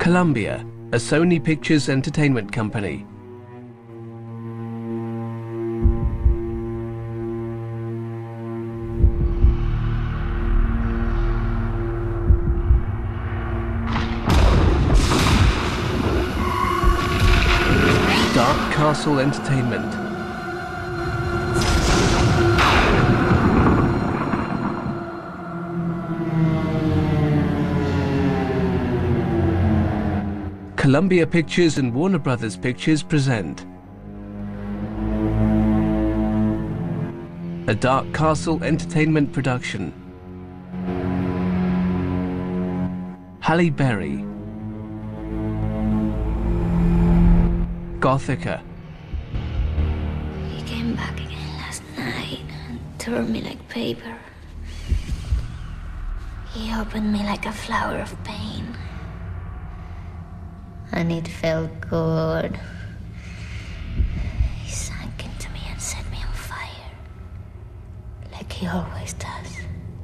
Columbia, a Sony Pictures entertainment company. Dark Castle Entertainment. Columbia Pictures and Warner Brothers Pictures present a Dark Castle Entertainment production. Halle Berry, Gothika. He came back again last night and tore me like paper. He opened me like a flower of pain. And it felt good. He sank into me and set me on fire. Like he always does.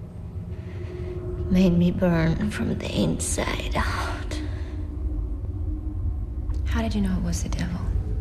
Made me burn from the inside out. How did you know it was the devil?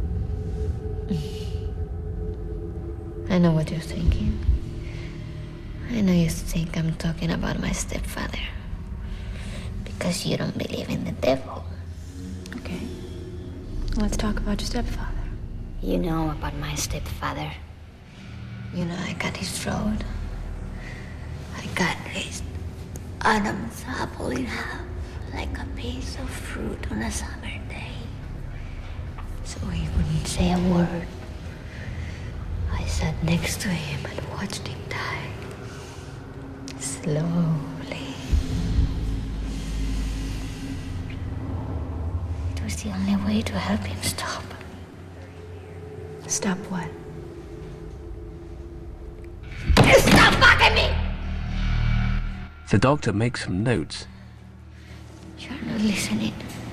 I know what you're thinking. I know you think I'm talking about my stepfather. Because you don't believe in the devil. Okay. Let's talk about your stepfather. You know about my stepfather. You know I cut his throat. I cut his Adam's apple in half like a piece of fruit on a summer day. So he wouldn't say a word. I sat next to him and watched him die. Slowly. It was the only way to help him stop. Stop what? Stop fucking me! The doctor makes some notes. You're not listening.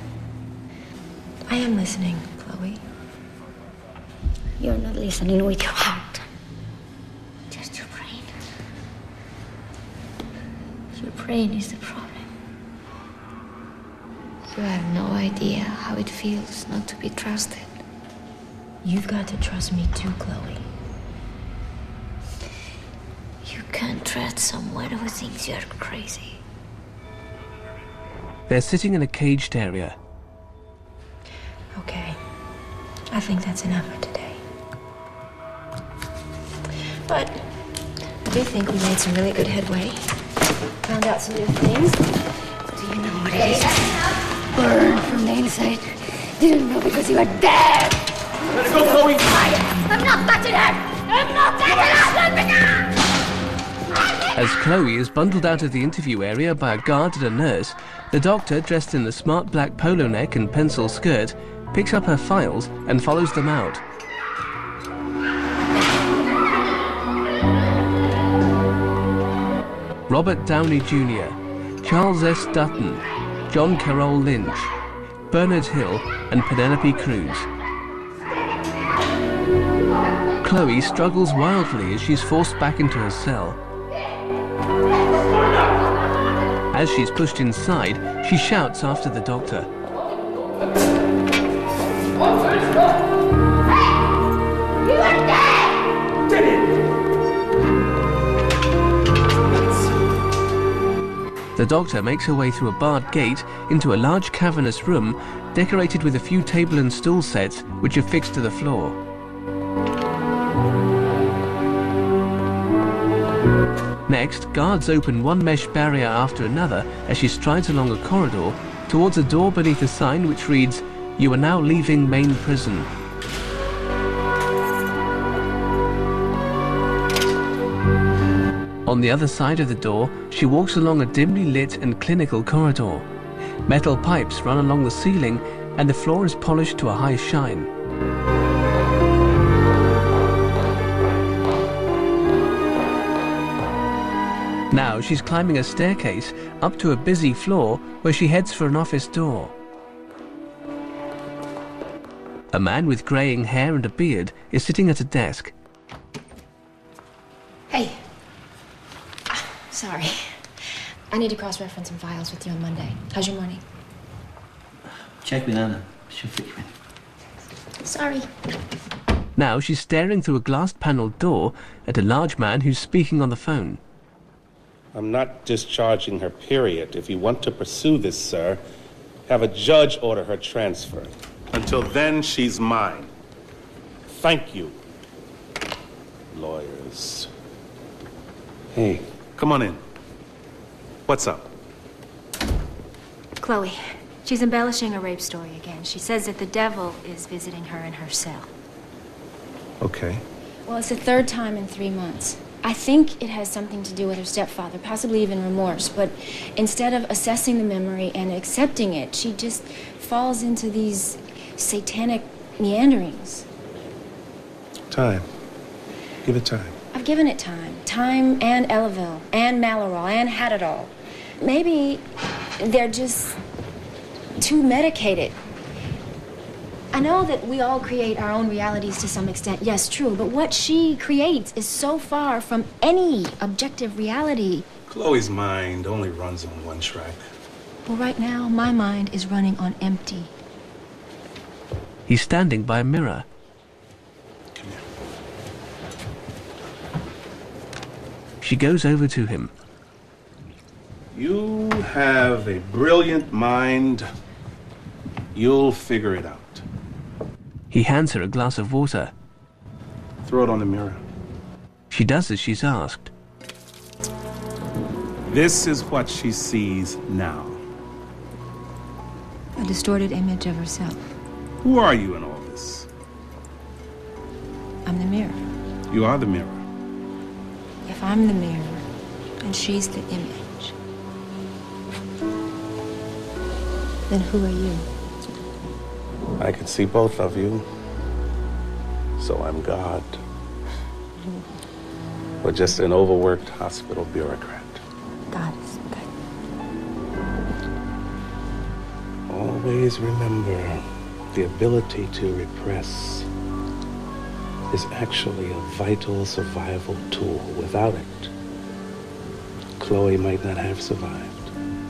I am listening, Chloe. You're not listening with your heart. Just your brain. Your brain is the problem. You have no idea how it feels not to be trusted. You've got to trust me too, Chloe. You can't trust someone who thinks you're crazy. They're sitting in a caged area. Okay. I think that's enough for today. But I do think we made some really good headway. Found out some new things. Do you know what it is? Burn from the inside. Didn't know because you were dead. Let it go, Chloe! I'm not touching her! I'm not touching her! As Chloe is bundled out of the interview area by a guard and a nurse, the doctor, dressed in the smart black polo neck and pencil skirt, picks up her files and follows them out. Robert Downey Jr., Charles S. Dutton, John Carroll Lynch, Bernard Hill and Penelope Cruz. Chloe struggles wildly as she's forced back into her cell. As she's pushed inside, she shouts after the doctor. You are dead! Did it! The doctor makes her way through a barred gate into a large cavernous room decorated with a few table and stool sets which are fixed to the floor. Next, guards open one mesh barrier after another as she strides along a corridor towards a door beneath a sign which reads, "You are now leaving main prison." On the other side of the door, she walks along a dimly lit and clinical corridor. Metal pipes run along the ceiling and the floor is polished to a high shine. Now she's climbing a staircase up to a busy floor where she heads for an office door. A man with greying hair and a beard is sitting at a desk. Hey. Sorry. I need to cross-reference some files with you on Monday. How's your morning? Check with Anna. She'll fit you in. Sorry. Now she's staring through a glass-panelled door at a large man who's speaking on the phone. I'm not discharging her, period. If you want to pursue this, sir, have a judge order her transfer. Until then, she's mine. Thank you, lawyers. Hey, come on in. What's up? Chloe. She's embellishing a rape story again. She says that the devil is visiting her in her cell. Okay. Well, it's the third time in 3 months. I think it has something to do with her stepfather, possibly even remorse. But instead of assessing the memory and accepting it, she just falls into these satanic meanderings. Time. Give it time. I've given it time. Time and Elavil and Malarol and Hadadol. Maybe they're just too medicated. I know that we all create our own realities to some extent. Yes, true. But what she creates is so far from any objective reality. Chloe's mind only runs on one track. Well, right now, my mind is running on empty. He's standing by a mirror. Come here. She goes over to him. You have a brilliant mind. You'll figure it out. He hands her a glass of water. Throw it on the mirror. She does as she's asked. This is what she sees now. A distorted image of herself. Who are you in all this? I'm the mirror. You are the mirror. If I'm the mirror, and she's the image, then who are you? I can see both of you. So I'm God. Or just an overworked hospital bureaucrat. God is good. Always remember, the ability to repress is actually a vital survival tool. Without it, Chloe might not have survived.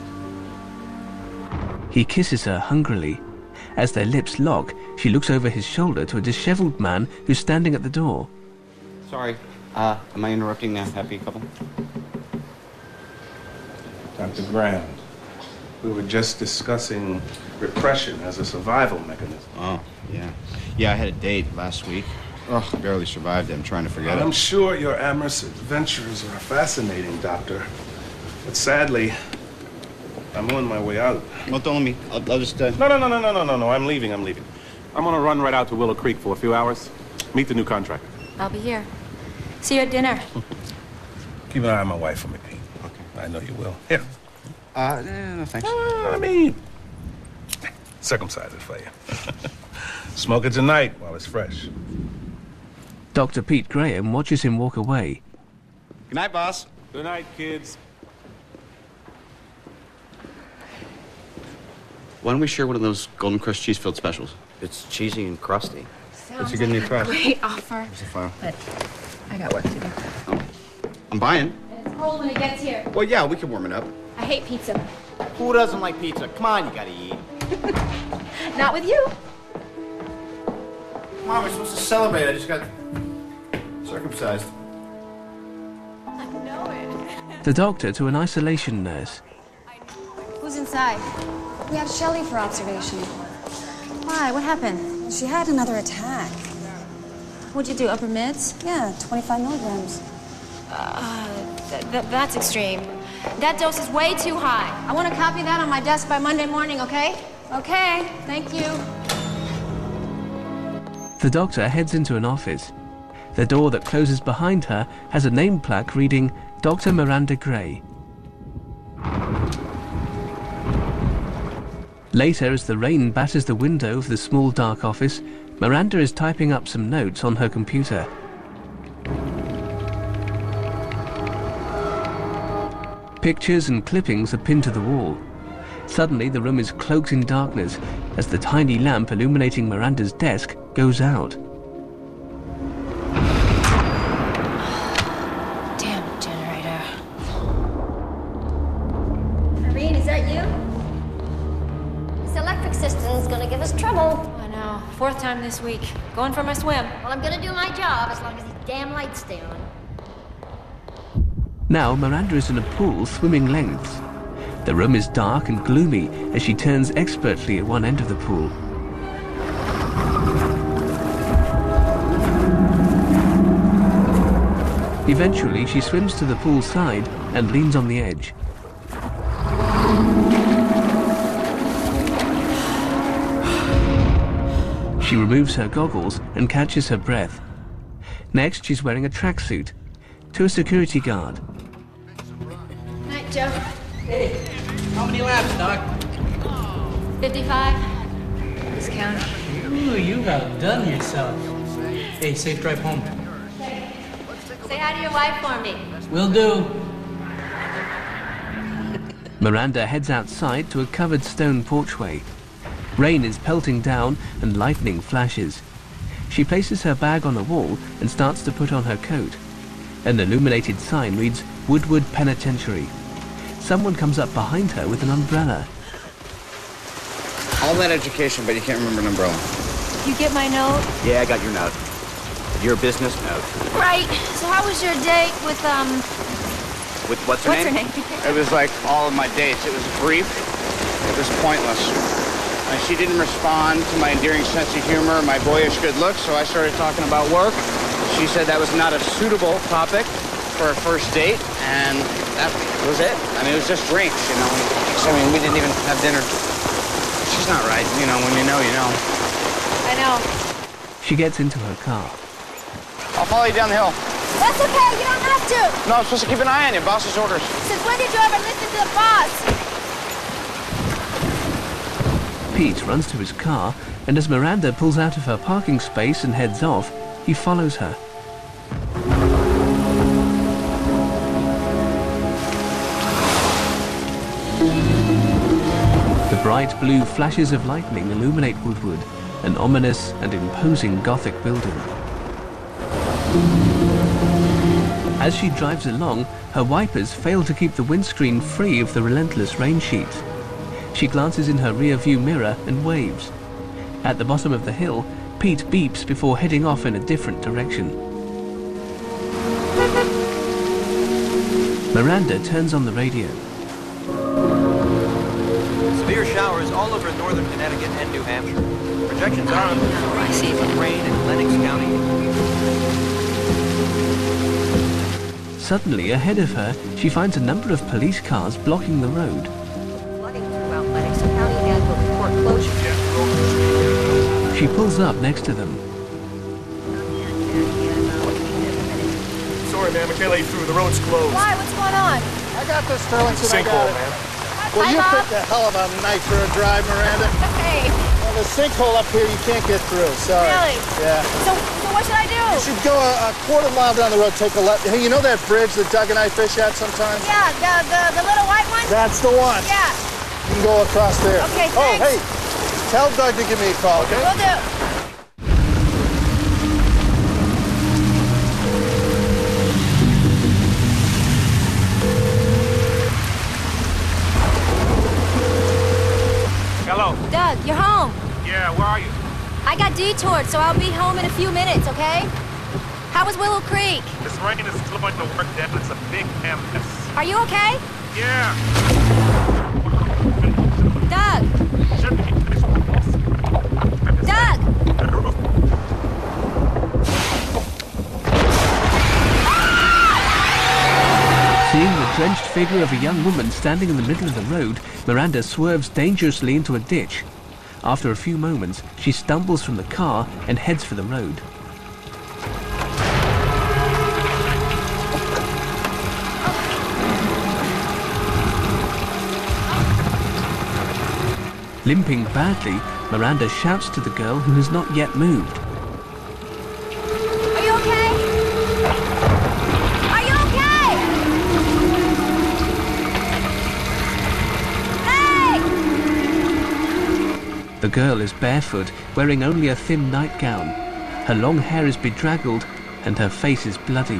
He kisses her hungrily. As their lips lock, she looks over his shoulder to a disheveled man who's standing at the door. Sorry, am I interrupting a happy couple? Dr. Grand, we were just discussing repression as a survival mechanism. Oh, yeah. Yeah, I had a date last week. Oh, I barely survived it. I'm trying to forget I'm it. sure your amorous adventures are fascinating, Doctor. But sadly, I'm on my way out. Well, don't let me. I'll just, No. I'm leaving. I'm gonna run right out to Willow Creek for a few hours. Meet the new contractor. I'll be here. See you at dinner. Keep an eye on my wife for me, Pete. Okay. I know you will. Here. No, thanks. I mean, circumcise it for you. Smoke it tonight while it's fresh. Dr. Pete Graham watches him walk away. Good night, boss. Good night, kids. Why don't we share one of those Golden Crust cheese-filled specials? It's cheesy and crusty. Sounds a good new like crust. Great offer. Here's the file. But I got work to do. Oh, I'm buying. And it's cold when it gets here. Well, yeah, we can warm it up. I hate pizza. Who doesn't like pizza? Come on, you gotta eat. Not with you. Mom, we're supposed to celebrate. I just got circumcised. I know it. The doctor to an isolation nurse. Who's inside? We have Shelley for observation. Why? What happened? She had another attack. What'd you do? Upper mids? Yeah, 25 milligrams. That's extreme. That dose is way too high. I want to copy that on my desk by Monday morning, okay? Okay, thank you. The doctor heads into an office. The door that closes behind her has a name plaque reading Dr. Miranda Gray. Later, as the rain batters the window of the small dark office, Miranda is typing up some notes on her computer. Pictures and clippings are pinned to the wall. Suddenly, the room is cloaked in darkness as the tiny lamp illuminating Miranda's desk goes out. Damn generator. Irene, is that you? This electric system's give us trouble. I know. 4th time this week. Going for my swim. Well, I'm gonna do my job as long as these damn lights stay on. Now Miranda is in a pool swimming lengths. The room is dark and gloomy as she turns expertly at one end of the pool. Eventually, she swims to the pool side and leans on the edge. She removes her goggles and catches her breath. Next, she's wearing a tracksuit. To a security guard. Night, Joe. Hey, how many laps, Doc? 55. Discount. Ooh, you outdone yourself. Hey, safe drive home. Say hi to your wife for me. Will do. Miranda heads outside to a covered stone porchway. Rain is pelting down and lightning flashes. She places her bag on a wall and starts to put on her coat. An illuminated sign reads Woodward Penitentiary. Someone comes up behind her with an umbrella. All that education, but you can't remember an umbrella. You get my note? Yeah, I got your note. Your business note. Right. So how was your date with, With what's her name? It was like all of my dates. It was brief. It was pointless. And she didn't respond to my endearing sense of humor, my boyish good looks, so I started talking about work. She said that was not a suitable topic for a first date, and that was it. I mean, it was just drinks, you know. I mean, we didn't even have dinner. She's not right, you know. When you know, you know. I know. She gets into her car. I'll follow you down the hill. That's okay. You don't have to. No, I'm supposed to keep an eye on you. Boss's orders. Since when did you ever listen to the boss? Pete runs to his car, and as Miranda pulls out of her parking space and heads off, he follows her. The bright blue flashes of lightning illuminate Woodward, an ominous and imposing Gothic building. As she drives along, her wipers fail to keep the windscreen free of the relentless rain sheets. She glances in her rear-view mirror and waves. At the bottom of the hill, Pete beeps before heading off in a different direction. Miranda turns on the radio. Severe showers all over northern Connecticut and New Hampshire. Projections are on rain in Lenox County. Suddenly, ahead of her, she finds a number of police cars blocking the road. Flooding throughout Lenox County and will report closure. She pulls up next to them. Sorry, man, I can't let you through. The road's closed. Why? What's going on? I got this, Sterlington. I got Sinkhole, it. man. Well, you Hi, Bob. picked a hell of a night for a drive, Miranda. Hey, Well, the sinkhole up here, you can't get through. Sorry. Really? Yeah. so what should I do? You should go a quarter mile down the road, take a left. Hey, you know that bridge that Doug and I fish at sometimes? Yeah, the little white one? That's the one. Yeah, You can go across there. Okay, Oh, thanks. hey, tell Doug to give me a call, okay? will do. Hello. Doug, you're home. Yeah, where are you? I got detoured, so I'll be home in a few minutes, okay? How was Willow Creek? This rain is slowing the work down. It's a big damn mess. Are you okay? Yeah. Doug! Should be. Doug! Seeing the drenched figure of a young woman standing in the middle of the road, Miranda swerves dangerously into a ditch. After a few moments, she stumbles from the car and heads for the road. Limping badly, Miranda shouts to the girl who has not yet moved. Are you okay? Are you okay? Hey! The girl is barefoot, wearing only a thin nightgown. Her long hair is bedraggled and her face is bloody.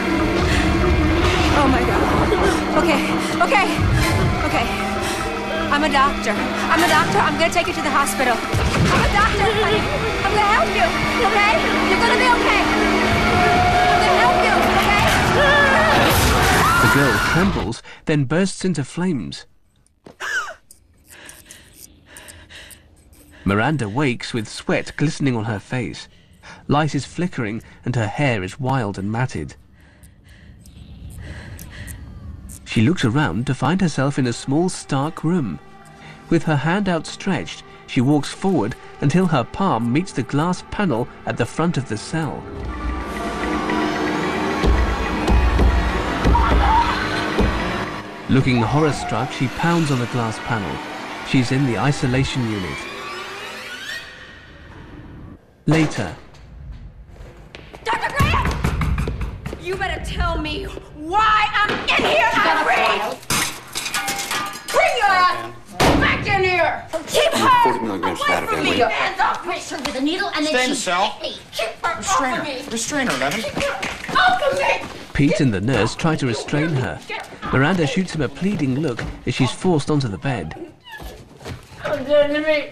Oh my God. Okay. I'm a doctor. I'm gonna take you to the hospital. I'm a doctor, honey. I'm gonna help you, okay? You're gonna be okay. I'm gonna help you, okay? The girl trembles, then bursts into flames. Miranda wakes with sweat glistening on her face. Light is flickering and her hair is wild and matted. She looks around to find herself in a small, stark room. With her hand outstretched, she walks forward until her palm meets the glass panel at the front of the cell. Looking horror-struck, she pounds on the glass panel. She's in the isolation unit. Later. Dr. Grant! You better tell me why I'm in here, Irene! Bring your ass back in here! Keep her 40 milligrams away of from me! Ativan. Hands off me! Pressure with a needle and Stay then in the she cell. hit me. Keep her off of me! Restrain her, Levin. Off of me! Pete and the nurse try to restrain her. Miranda shoots him a pleading look as she's forced onto the bed. Come down to me!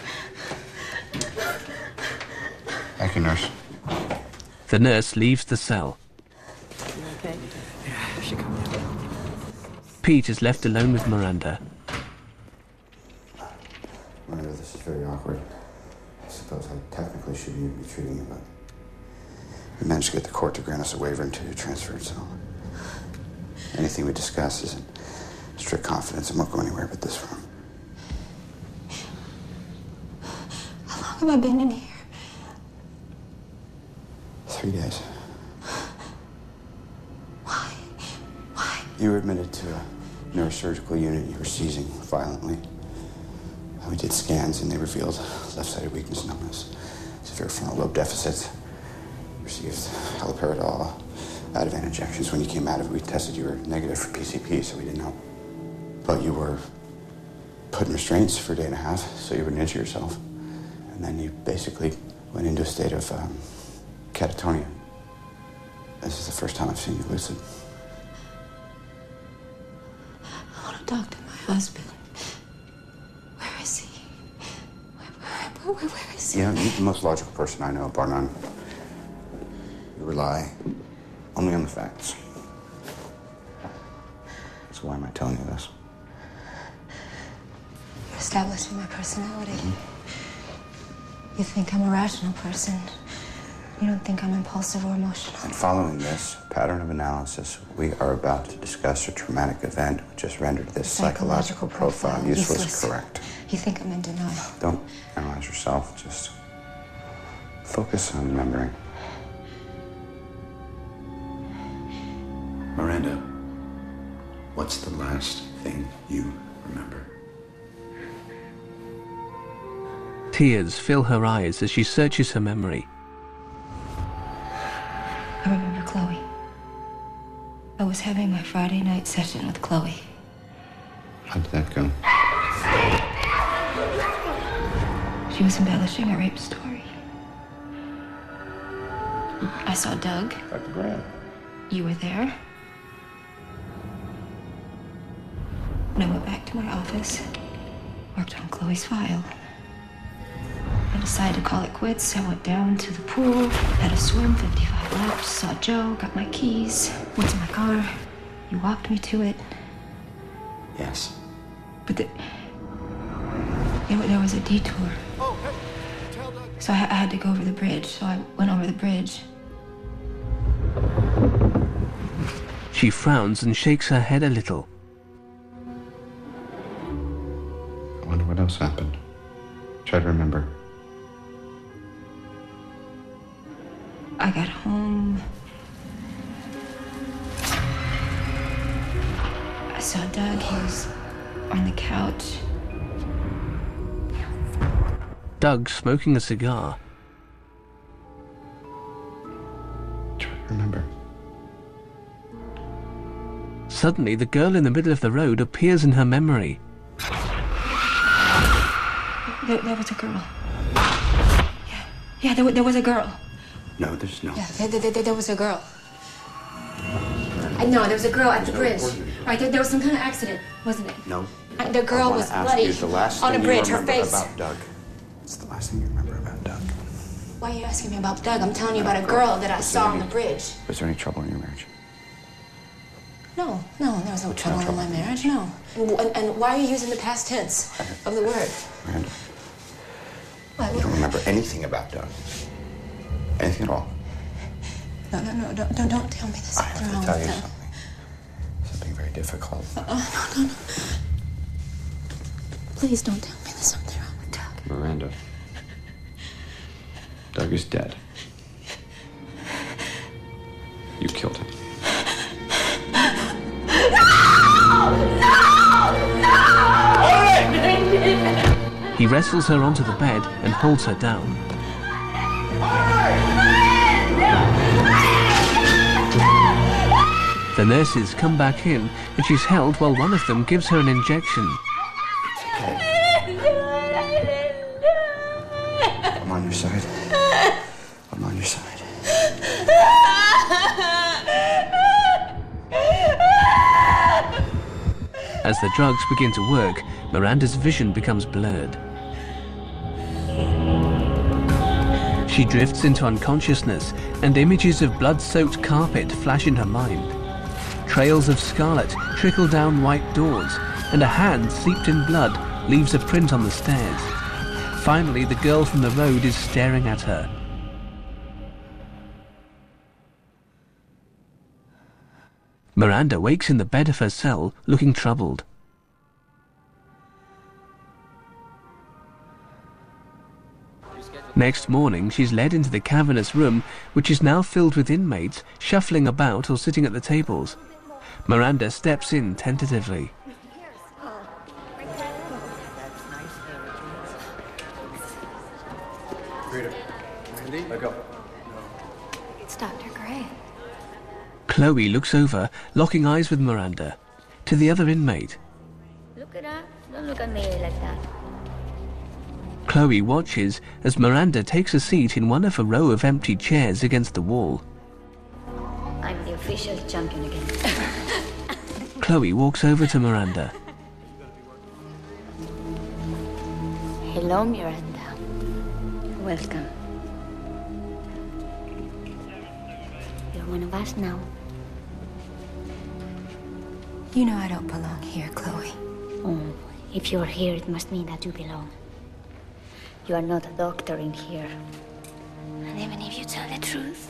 Thank you, nurse. The nurse leaves the cell. Okay? Yeah, she come in. Pete is left alone with Miranda. Miranda, this is very awkward. I suppose I technically shouldn't even be treating you, but we managed to get the court to grant us a waiver until you're transferred, so anything we discuss is in strict confidence and won't go anywhere but this room. How long have I been in here? 3 days. Why? You were admitted to a neurosurgical unit. You were seizing violently. We did scans and they revealed left-sided weakness, numbness, severe frontal lobe deficits. You received haloperidol, Ativan injections. When you came out of it, we tested you were negative for PCP, so we didn't know. But you were put in restraints for a day and a half, so you wouldn't injure yourself. And then you basically went into a state of catatonia. This is the first time I've seen you lucid. I want to talk to my husband. Where is he? Where is he? You know, you're the most logical person I know, bar none. You rely only on the facts. So why am I telling you this? You're establishing my personality. You think I'm a rational person. You don't think I'm impulsive or emotional. And following this pattern of analysis, we are about to discuss a traumatic event which has rendered this psychological profile useless. Correct. You think I'm in denial. Don't analyze yourself, just focus on remembering. Miranda, what's the last thing you remember? Tears fill her eyes as she searches her memory. I remember Chloe. I was having my Friday night session with Chloe. How did that go? She was embellishing a rape story. I saw Doug. Dr. Grant. You were there. And I went back to my office, worked on Chloe's file. I decided to call it quits. I went down to the pool, had a swim, 55 laps, saw Joe, got my keys, went to my car. You walked me to it. Yes. But there was a detour. So I had to go over the bridge, so I went over the bridge. She frowns and shakes her head a little. I wonder what else happened. Try to remember. I got home. I saw Doug. He was on the couch. Doug smoking a cigar. Try to remember. Suddenly, the girl in the middle of the road appears in her memory. There was a girl. Yeah, there was a girl. No, there's no. Yeah, there was a girl. No, there was a girl at the bridge. Right, there was some kind of accident, wasn't it? No. The girl was bloody on a bridge, her face. About Doug. It's the last thing you remember about Doug. Why are you asking me about Doug? I'm telling you about a girl that I saw on the bridge. Was there any trouble in your marriage? No, there was no trouble in my marriage, no. And why are you using the past tense of the word? Miranda. What? You don't remember anything about Doug? Anything at all? No, don't tell me this. I have to tell you something. Something very difficult. No. Please don't tell me there's something wrong with Doug. Miranda. Doug is dead. You killed him. He wrestles her onto the bed and holds her down. The nurses come back in and she's held while one of them gives her an injection. I'm on your side. I'm on your side. As the drugs begin to work, Miranda's vision becomes blurred. She drifts into unconsciousness, and images of blood-soaked carpet flash in her mind. Trails of scarlet trickle down white doors, and a hand steeped in blood leaves a print on the stairs. Finally, the girl from the road is staring at her. Miranda wakes in the bed of her cell, looking troubled. Next morning, she's led into the cavernous room, which is now filled with inmates, shuffling about or sitting at the tables. Miranda steps in tentatively. Mandy, let go. It's Dr. Gray. Chloe looks over, locking eyes with Miranda. To the other inmate. Look at her. Don't look at me like that. Chloe watches as Miranda takes a seat in one of a row of empty chairs against the wall. I'm the official champion again. Chloe walks over to Miranda. Hello, Miranda. Welcome. You're one of us now. You know I don't belong here, Chloe. Oh, if you're here, it must mean that you belong. You are not a doctor in here. And even if you tell the truth,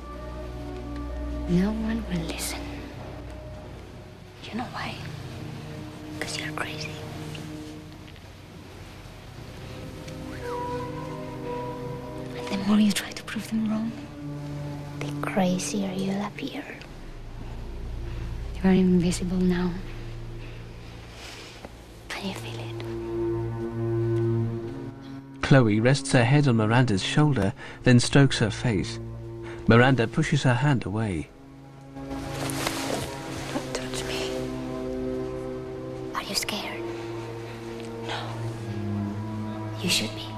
no one will listen. you know why? Because you're crazy. And the more you try to prove them wrong, the crazier you'll appear. You are invisible now. Can you feel it? Chloe rests her head on Miranda's shoulder, then strokes her face. Miranda pushes her hand away. Don't touch me. Are you scared? No. You should be.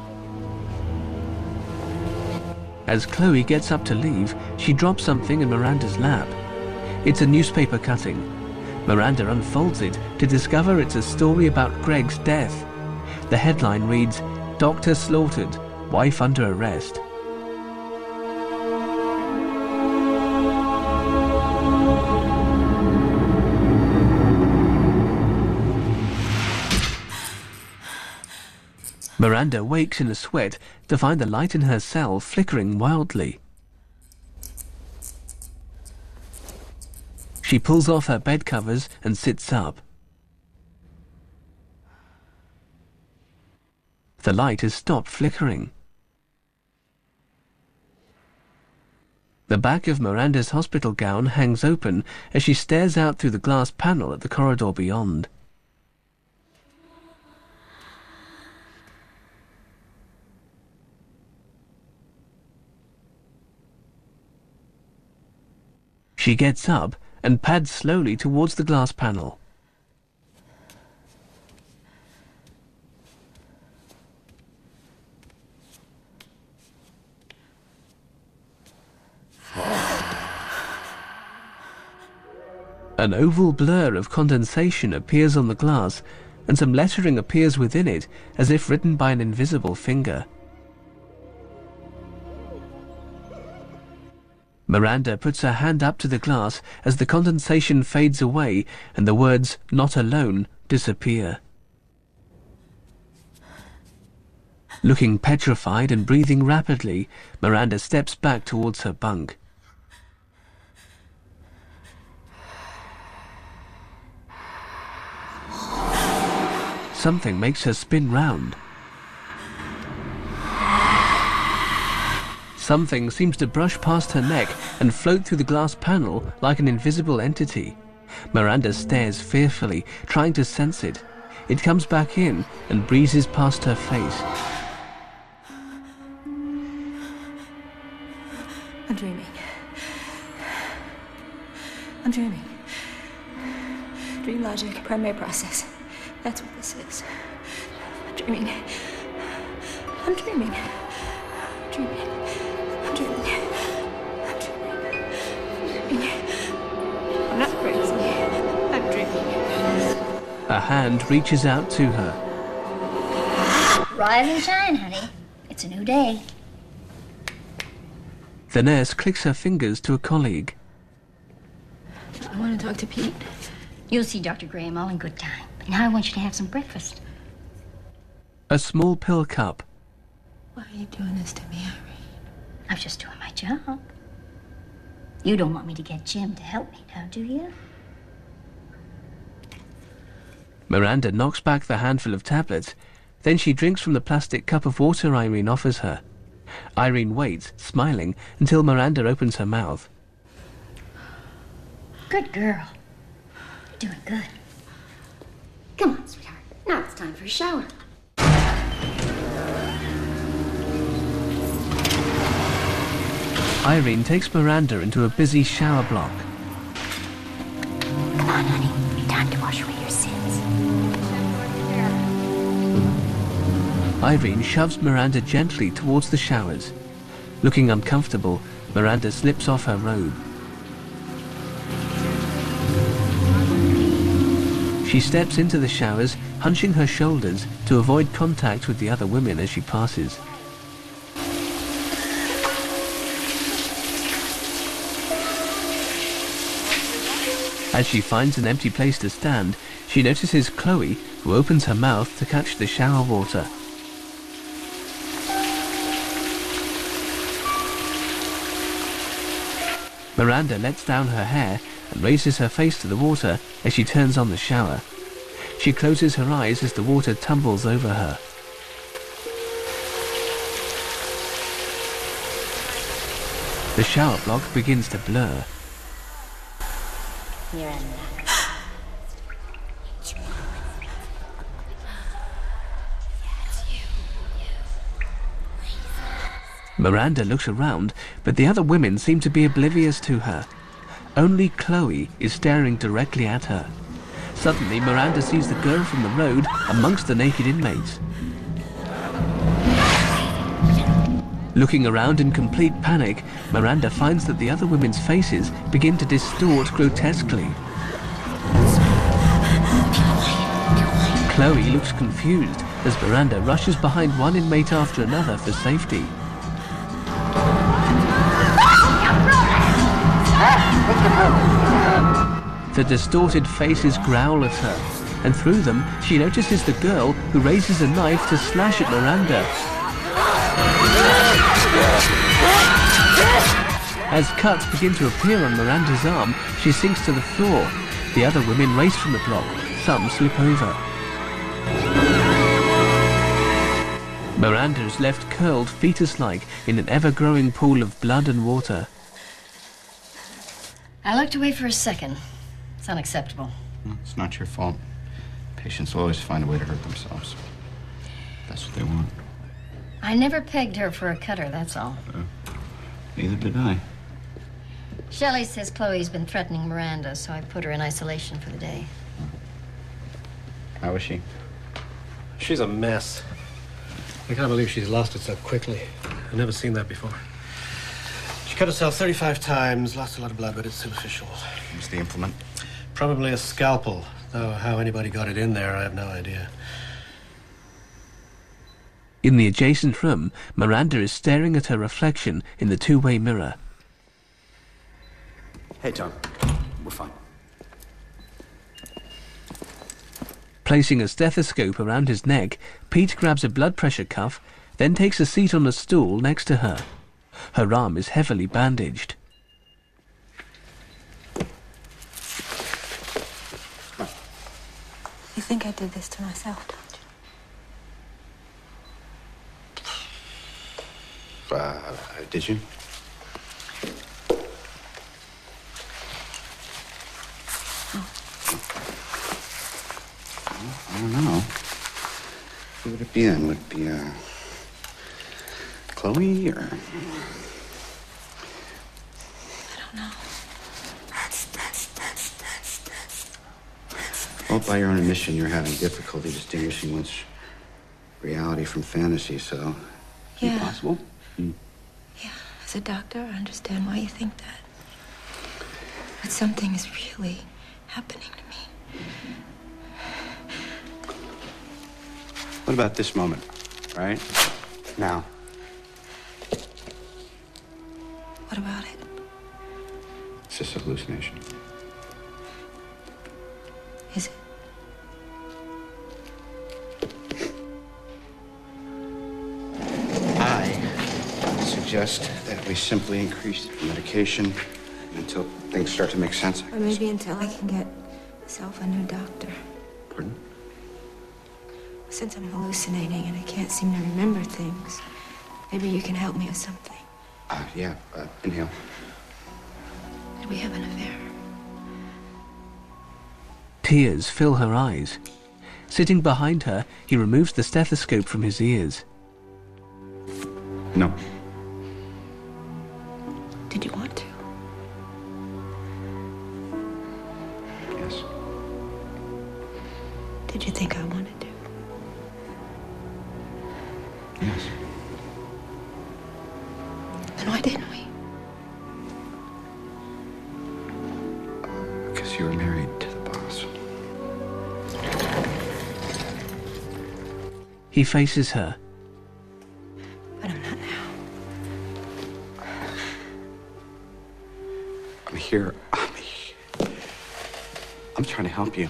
As Chloe gets up to leave, she drops something in Miranda's lap. It's a newspaper cutting. Miranda unfolds it to discover it's a story about Greg's death. The headline reads, "Doctor slaughtered, wife under arrest." Miranda wakes in a sweat to find the light in her cell flickering wildly. She pulls off her bed covers and sits up. The light has stopped flickering. The back of Miranda's hospital gown hangs open as she stares out through the glass panel at the corridor beyond. She gets up and pads slowly towards the glass panel. An oval blur of condensation appears on the glass, and some lettering appears within it, as if written by an invisible finger. Miranda puts her hand up to the glass as the condensation fades away and the words "not alone" disappear. Looking petrified and breathing rapidly, Miranda steps back towards her bunk. Something makes her spin round. Something seems to brush past her neck and float through the glass panel like an invisible entity. Miranda stares fearfully, trying to sense it. It comes back in and breezes past her face. I'm dreaming. I'm dreaming. Dream logic, primary process. That's what this is. I'm dreaming. I'm dreaming. I'm dreaming. I'm dreaming. I'm dreaming. I'm not crazy. I'm dreaming. A hand reaches out to her. Rise and shine, honey. It's a new day. The nurse clicks her fingers to a colleague. I want to talk to Pete. You'll see Dr. Graham all in good time. Now I want you to have some breakfast. A small pill cup. Why are you doing this to me, Irene? I'm just doing my job. You don't want me to get Jim to help me now, do you? Miranda knocks back the handful of tablets. Then she drinks from the plastic cup of water Irene offers her. Irene waits, smiling, until Miranda opens her mouth. Good girl. You're doing good. Come on, sweetheart. Now it's time for a shower. Irene takes Miranda into a busy shower block. Come on, honey. Time to wash away your sins. Irene shoves Miranda gently towards the showers. Looking uncomfortable, Miranda slips off her robe. She steps into the showers, hunching her shoulders to avoid contact with the other women as she passes. As she finds an empty place to stand, she notices Chloe, who opens her mouth to catch the shower water. Miranda lets down her hair and raises her face to the water as she turns on the shower. She closes her eyes as the water tumbles over her. The shower block begins to blur. Miranda. Miranda looks around, but the other women seem to be oblivious to her. Only Chloe is staring directly at her. Suddenly, Miranda sees the girl from the road amongst the naked inmates. Looking around in complete panic, Miranda finds that the other women's faces begin to distort grotesquely. Chloe looks confused as Miranda rushes behind one inmate after another for safety. The distorted faces growl at her, and through them she notices the girl who raises a knife to slash at Miranda. As cuts begin to appear on Miranda's arm, she sinks to the floor. The other women race from the block. Some slip over. Miranda is left curled fetus-like in an ever-growing pool of blood and water. I looked away for a second. It's unacceptable. It's not your fault. Patients will always find a way to hurt themselves. That's what they want. I never pegged her for a cutter, that's all. Neither did I. Shelley says Chloe's been threatening Miranda, so I put her in isolation for the day. How is she? She's a mess. I can't believe she's lost it so quickly. I've never seen that before. She cut herself 35 times, lost a lot of blood, but it's superficial. Use the implement. Probably a scalpel, though how anybody got it in there, I have no idea. In the adjacent room, Miranda is staring at her reflection in the two-way mirror. Hey, Tom. We're fine. Placing a stethoscope around his neck, Pete grabs a blood pressure cuff, then takes a seat on a stool next to her. Her arm is heavily bandaged. You think I did this to myself, don't you? Did you? I don't know. Who would it be then? Would it be, Chloe, or? I don't know. Well, by your own admission, you're having difficulty distinguishing what's reality from fantasy, so... Yeah. Impossible? Yeah, as a doctor, I understand why you think that. But something is really happening to me. What about this moment, right? Now. What about it? It's just a hallucination. Is it? I suggest that we simply increase the medication until things start to make sense. Or maybe until I can get myself a new doctor. Pardon? Since I'm hallucinating and I can't seem to remember things, maybe you can help me with something. Yeah, inhale. Did we have an affair? Tears fill her eyes. Sitting behind her, he removes the stethoscope from his ears. No. Did you want to? Yes. Did you think I wanted to? Yes. Then why didn't we? Because you were married to the boss. He faces her. But I'm not now. I'm here. I'm trying to help you.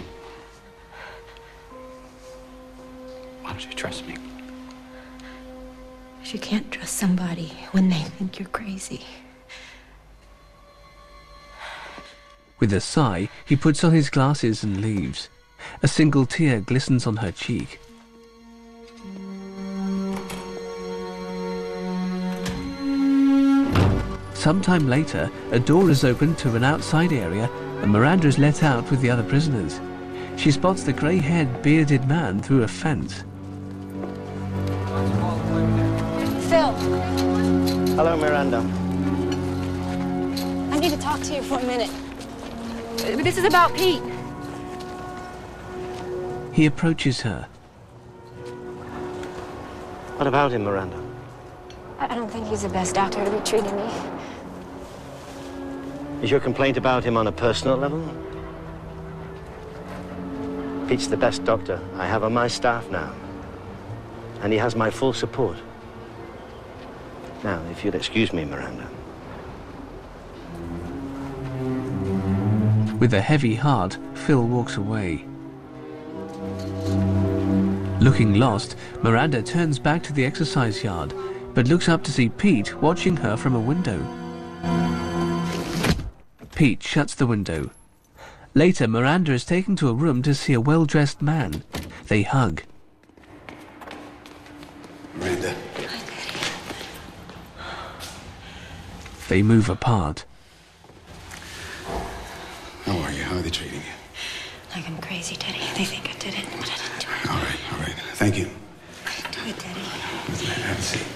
Why don't you trust me? You can't trust somebody when they think you're crazy. With a sigh, he puts on his glasses and leaves. A single tear glistens on her cheek. Sometime later, a door is opened to an outside area and Miranda is let out with the other prisoners. She spots the grey-haired, bearded man through a fence. Phil, Hello, Miranda. I need to talk to you for a minute. This is about Pete. He approaches her. What about him, Miranda? I don't think he's the best doctor to be treating me. Is your complaint about him on a personal level? Pete's the best doctor I have on my staff now. And he has my full support. Now, if you'll excuse me, Miranda. With a heavy heart, Phil walks away. Looking lost, Miranda turns back to the exercise yard, but looks up to see Pete watching her from a window. Pete shuts the window. Later, Miranda is taken to a room to see a well-dressed man. They hug. Miranda. They move apart. How are you? How are they treating you? Like I'm crazy, Teddy. They think I did it, but I didn't do it. All right. Thank you. I didn't do it, Teddy. Have a seat.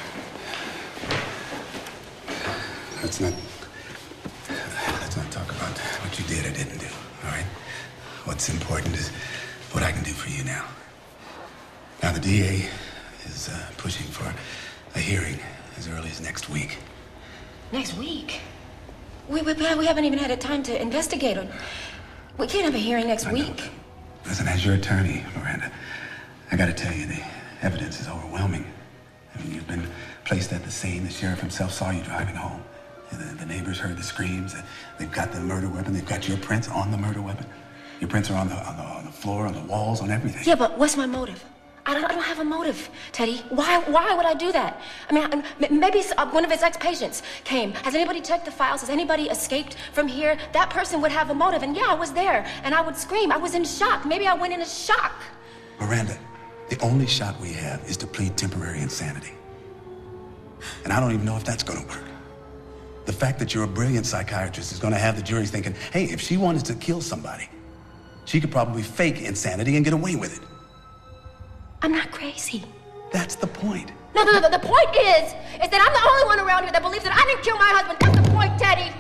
Let's not talk about what you did or didn't do, all right? What's important is what I can do for you now. Now, the DA is pushing for a hearing as early as next week. Next week? We haven't even had a time to investigate it. We can't have a hearing next week. Listen, as your attorney, Miranda, I gotta tell you, the evidence is overwhelming. I mean, you've been placed at the scene. The sheriff himself saw you driving home. The neighbors heard the screams. They've got the murder weapon. They've got your prints on the murder weapon. Your prints are on the floor, on the walls, on everything. Yeah, but what's my motive? I don't have a motive, Teddy. Why would I do that? I mean, maybe one of his ex-patients came. Has anybody checked the files? Has anybody escaped from here? That person would have a motive. And yeah, I was there, and I would scream. I was in shock. Maybe I went into shock. Miranda, the only shot we have is to plead temporary insanity. And I don't even know if that's gonna work. The fact that you're a brilliant psychiatrist is gonna have the jury thinking, hey, if she wanted to kill somebody, she could probably fake insanity and get away with it. I'm not crazy. That's the point. No, the point is that I'm the only one around here that believes that I didn't kill my husband. That's the point, Teddy.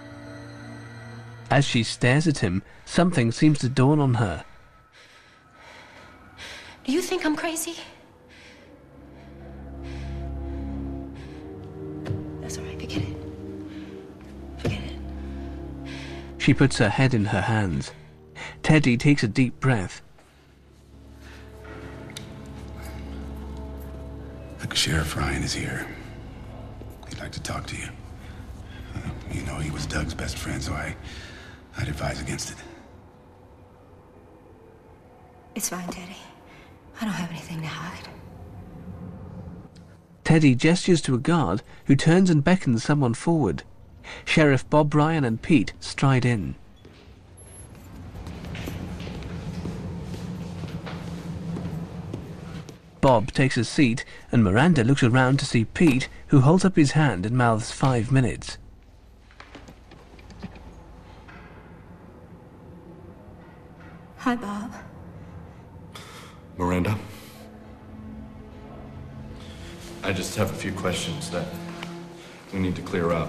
As she stares at him, something seems to dawn on her. Do you think I'm crazy? That's all right, forget it. Forget it. She puts her head in her hands. Teddy takes a deep breath. Look, Sheriff Ryan is here. He'd like to talk to you. You know, he was Doug's best friend, so I'd advise against it. It's fine, Teddy. I don't have anything to hide. Teddy gestures to a guard who turns and beckons someone forward. Sheriff Bob Ryan and Pete stride in. Bob takes a seat, and Miranda looks around to see Pete, who holds up his hand and mouths 5 minutes. Hi, Bob. Miranda? I just have a few questions that we need to clear up.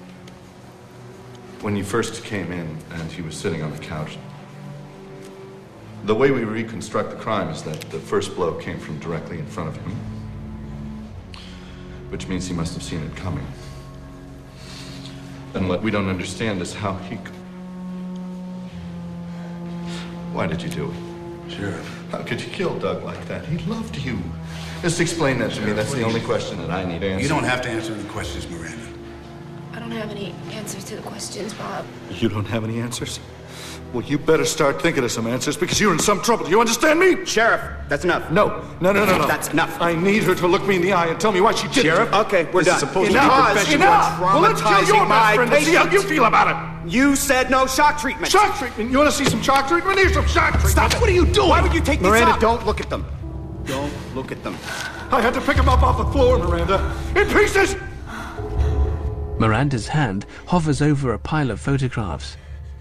When you first came in and he was sitting on the couch, the way we reconstruct the crime is that the first blow came from directly in front of him, which means he must have seen it coming. And what we don't understand is how he... Why did you do it? Sheriff. How could you kill Doug like that? He loved you. Just explain that to me. That's the only question that I need to answer. You don't have to answer any questions, Miranda. I don't have any answers to the questions, Bob. You don't have any answers? Well, you better start thinking of some answers because you're in some trouble. Do you understand me? Sheriff, that's enough. No. That's enough. I need her to look me in the eye and tell me why she did it. Sheriff, okay, we're done. Supposed enough. Enough. Well, let's kill your best friend and see how you feel about it. You said no shock treatment. Shock treatment? You want to see some shock treatment? Here's some shock treatment. Stop. What are you doing? Why would you take these Miranda, up? don't look at them. Don't look at them. I had to pick him up off the floor, Miranda. In pieces! Miranda's hand hovers over a pile of photographs.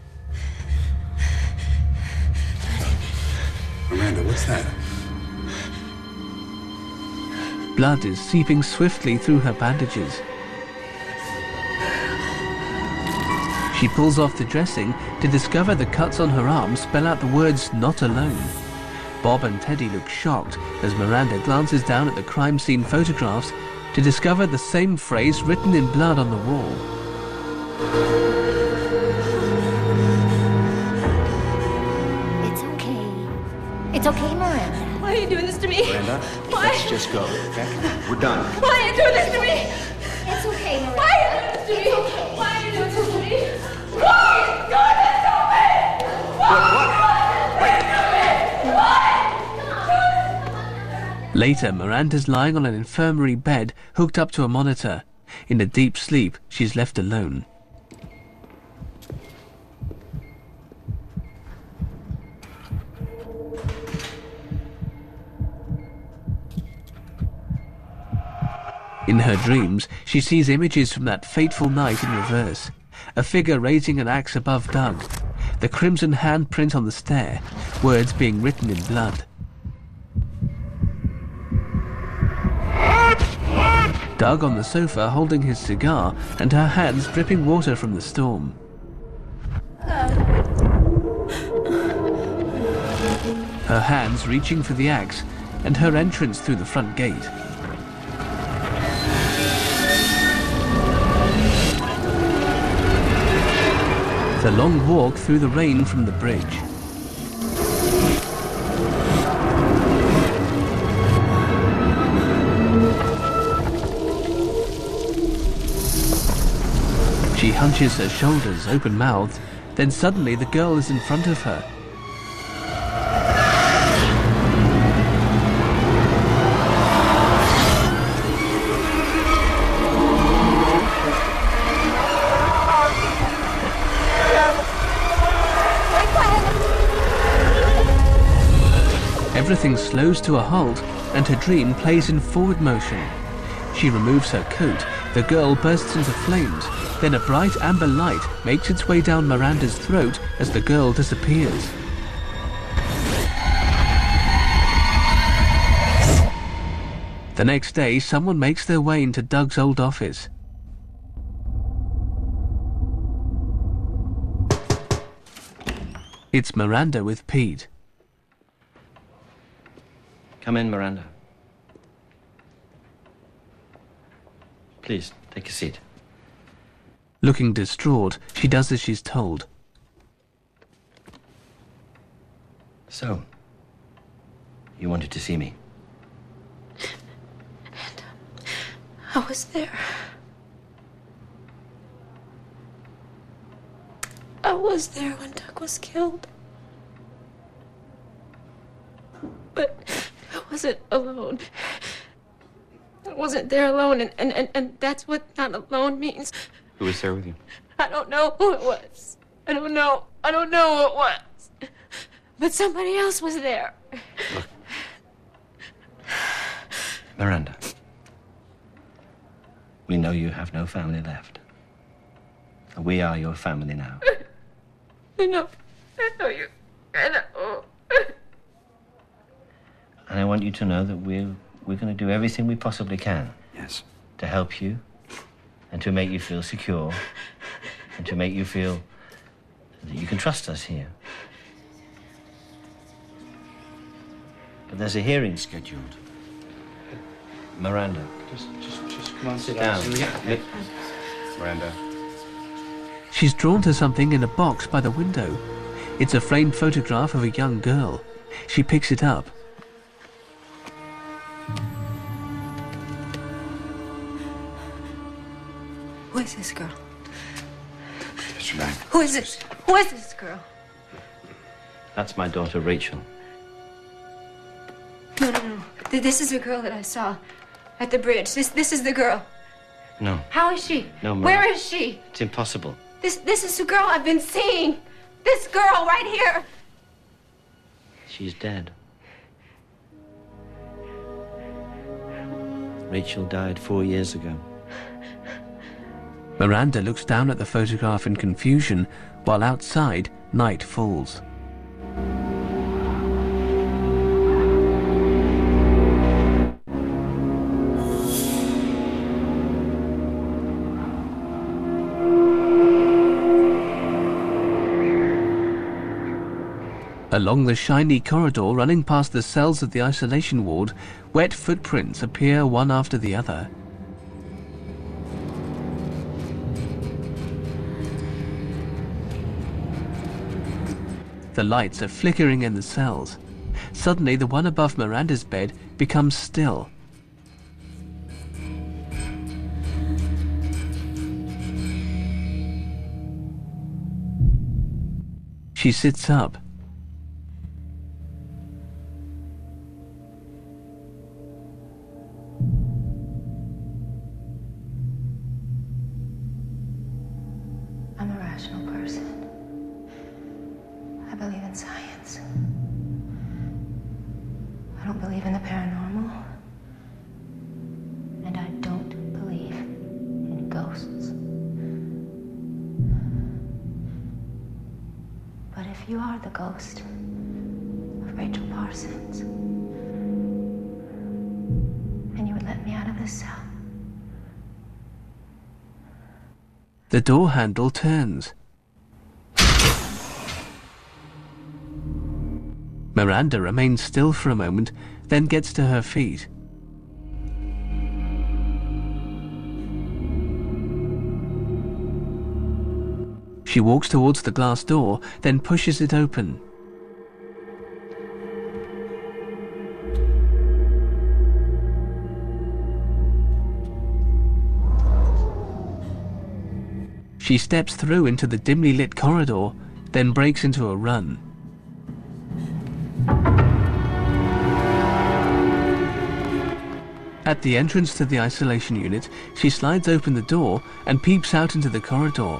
Miranda, what's that? Blood is seeping swiftly through her bandages. She pulls off the dressing to discover the cuts on her arm spell out the words "not alone." Bob and Teddy look shocked as Miranda glances down at the crime scene photographs to discover the same phrase written in blood on the wall. It's okay, Miranda. Why are you doing this to me? Miranda, Why? let's just go, okay? We're done. Why are you doing this to me? It's okay, Miranda. Why are you doing this to me? Why are you doing this to me? Why are you doing this to me? What? Later, Miranda's lying on an infirmary bed hooked up to a monitor. In a deep sleep, she's left alone. In her dreams, she sees images from that fateful night in reverse. A figure raising an axe above Doug. The crimson handprint on the stair. Words being written in blood. Doug on the sofa holding his cigar and her hands dripping water from the storm. Her hands reaching for the axe and her entrance through the front gate. The long walk through the rain from the bridge. She hunches her shoulders, open-mouthed, then suddenly the girl is in front of her. Everything slows to a halt, and her dream plays in forward motion. She removes her coat, the girl bursts into flames, then a bright amber light makes its way down Miranda's throat as the girl disappears. The next day, someone makes their way into Doug's old office. It's Miranda with Pete. Come in, Miranda. Please, take a seat. Looking distraught, she does as she's told. So, you wanted to see me? And I was there. I was there when Doug was killed. But I wasn't alone. I wasn't there alone, and that's what not alone means. Who was there with you? I don't know who it was. I don't know who it was. But somebody else was there. Look. Miranda. We know you have no family left. We are your family now. I know you. I know. And I want you to know that we're going to do everything we possibly can. Yes. To help you, and to make you feel secure, and to make you feel that you can trust us here. But there's a hearing scheduled. Miranda. Just come on, Sit down. Miranda. She's drawn to something in a box by the window. It's a framed photograph of a young girl. She picks it up. Who is this girl? Mr. Bank. Who is this? Who is this girl? That's my daughter, Rachel. No. This is the girl that I saw at the bridge. This is the girl. No. How is she? No, Miranda. Where is she? It's impossible. This is the girl I've been seeing. This girl right here. She's dead. Rachel died 4 years ago. Miranda looks down at the photograph in confusion, while outside, night falls. Along the shiny corridor running past the cells of the isolation ward, wet footprints appear one after the other. The lights are flickering in the cells. Suddenly, the one above Miranda's bed becomes still. She sits up. I'm a rational person. I believe in science. I don't believe in the paranormal. And I don't believe in ghosts. But if you are the ghost of Rachel Parsons, and you would let me out of this cell, The door handle turns. Miranda remains still for a moment, then gets to her feet. She She walks towards the glass door, then pushes it open. She steps through into the dimly lit corridor, then breaks into a run. At the entrance to the isolation unit, she slides open the door and peeps out into the corridor.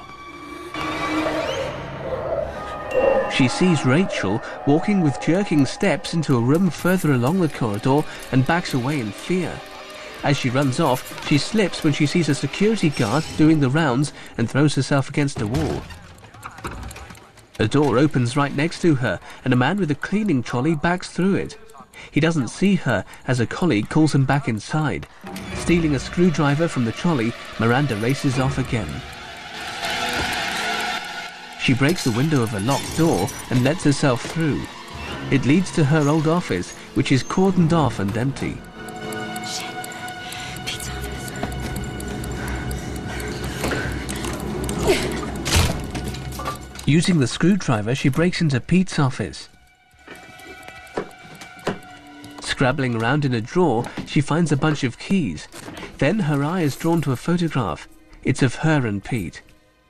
She sees Rachel walking with jerking steps into a room further along the corridor and backs away in fear. As she runs off, she slips when she sees a security guard doing the rounds and throws herself against a wall. A door opens right next to her, and a man with a cleaning trolley backs through it. He doesn't see her as a colleague calls him back inside. Stealing a screwdriver from the trolley, Miranda races off again. She breaks the window of a locked door and lets herself through. It leads to her old office, which is cordoned off and empty. Using the screwdriver, she breaks into Pete's office. Scrabbling around in a drawer, she finds a bunch of keys. Then her eye is drawn to a photograph. It's of her and Pete.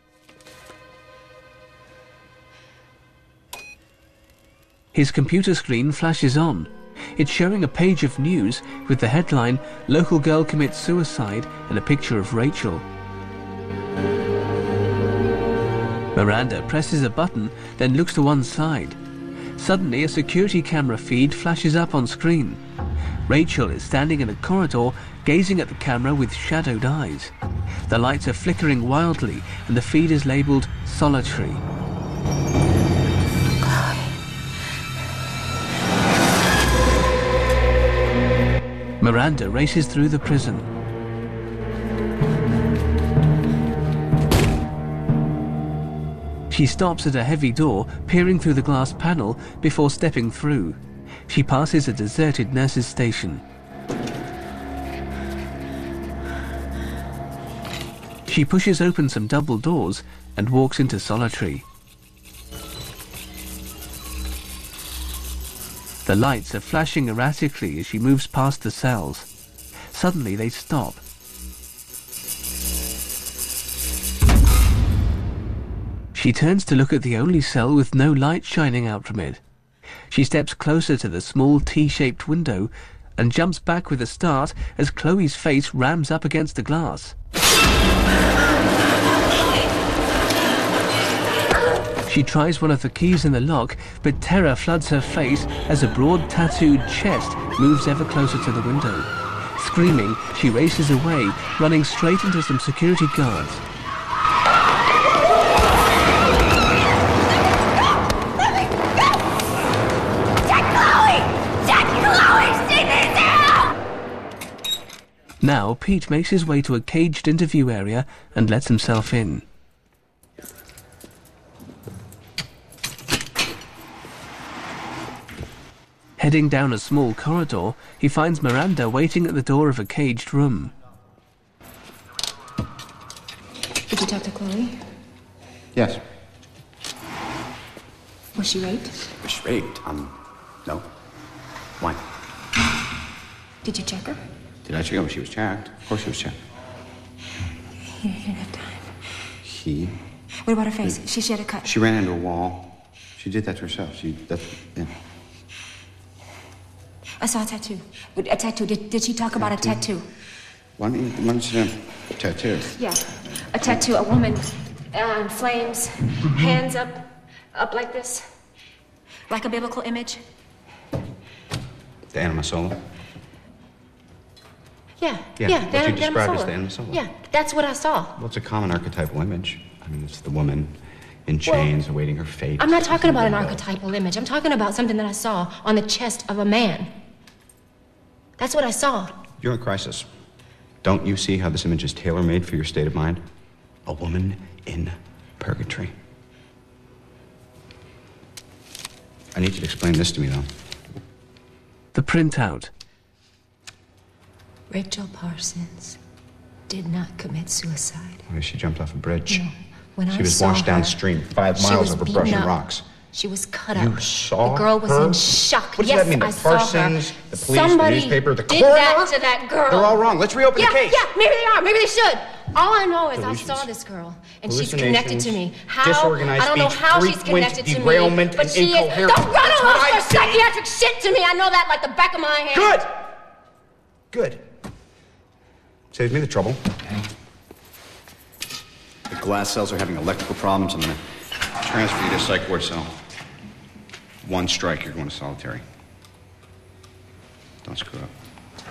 His computer screen flashes on. It's showing a page of news with the headline, "Local girl commits suicide," and a picture of Rachel. Miranda presses a button, then looks to one side. Suddenly, a security camera feed flashes up on screen. Rachel is standing in a corridor, gazing at the camera with shadowed eyes. The lights are flickering wildly, and the feed is labelled "Solitary." Miranda races through the prison. She stops at a heavy door, peering through the glass panel before stepping through. She passes a deserted nurse's station. She pushes open some double doors and walks into Solitary. The lights are flashing erratically as she moves past the cells. Suddenly they stop. She turns to look at the only cell with no light shining out from it. She steps closer to the small T-shaped window and jumps back with a start as Chloe's face rams up against the glass. She tries one of the keys in the lock, but terror floods her face as a broad tattooed chest moves ever closer to the window. Screaming, she races away, running straight into some security guards. Now, Pete makes his way to a caged interview area and lets himself in. Heading down a small corridor, he finds Miranda waiting at the door of a caged room. Did you talk to Chloe? Yes. Was she raped? Was she raped? No. Why? Did you check her? Did I check her? She was checked. Of course she was checked. You didn't have time. He? What about her face? She had a cut. She ran into a wall. She did that to herself. Yeah. I saw a tattoo. A tattoo. Did she talk about a tattoo? Why don't you sit down? Tattoo? Yeah. A tattoo. A woman. Flames. Hands up like this. Like a biblical image. The Anima Sola? Yeah. What you described as the Anima Sola. Yeah, that's what I saw. Well, it's a common archetypal image. I mean, it's the woman in chains awaiting her fate. I'm not talking about an archetypal image. I'm talking about something that I saw on the chest of a man. That's what I saw. You're in crisis. Don't you see how this image is tailor-made for your state of mind? A woman in purgatory. I need you to explain this to me, though. The printout. Rachel Parsons did not commit suicide. She jumped off a bridge. No. When She I was saw washed her, downstream 5 she miles was over beaten brush and up. rocks. She was cut You up. saw The girl was her? in shock. What does Yes, that mean? The I saw her. Parsons, the police, Somebody the newspaper, the did coroner? that to that girl. They're all wrong. Let's reopen the case. Yeah, maybe they are. Maybe they should. All I know is I Delusions. saw this girl, and she's connected to me. How? Disorganized I don't know speech, how she's frequent connected to me. derailment, But and she is. incoherence. Don't run That's what off I for see. psychiatric shit to me. I know that like the back of my hand. Good! Good. Saves me the trouble. The glass cells are having electrical problems. I'm going to transfer you to a psych ward cell. 1 strike, you're going to solitary. Don't screw up.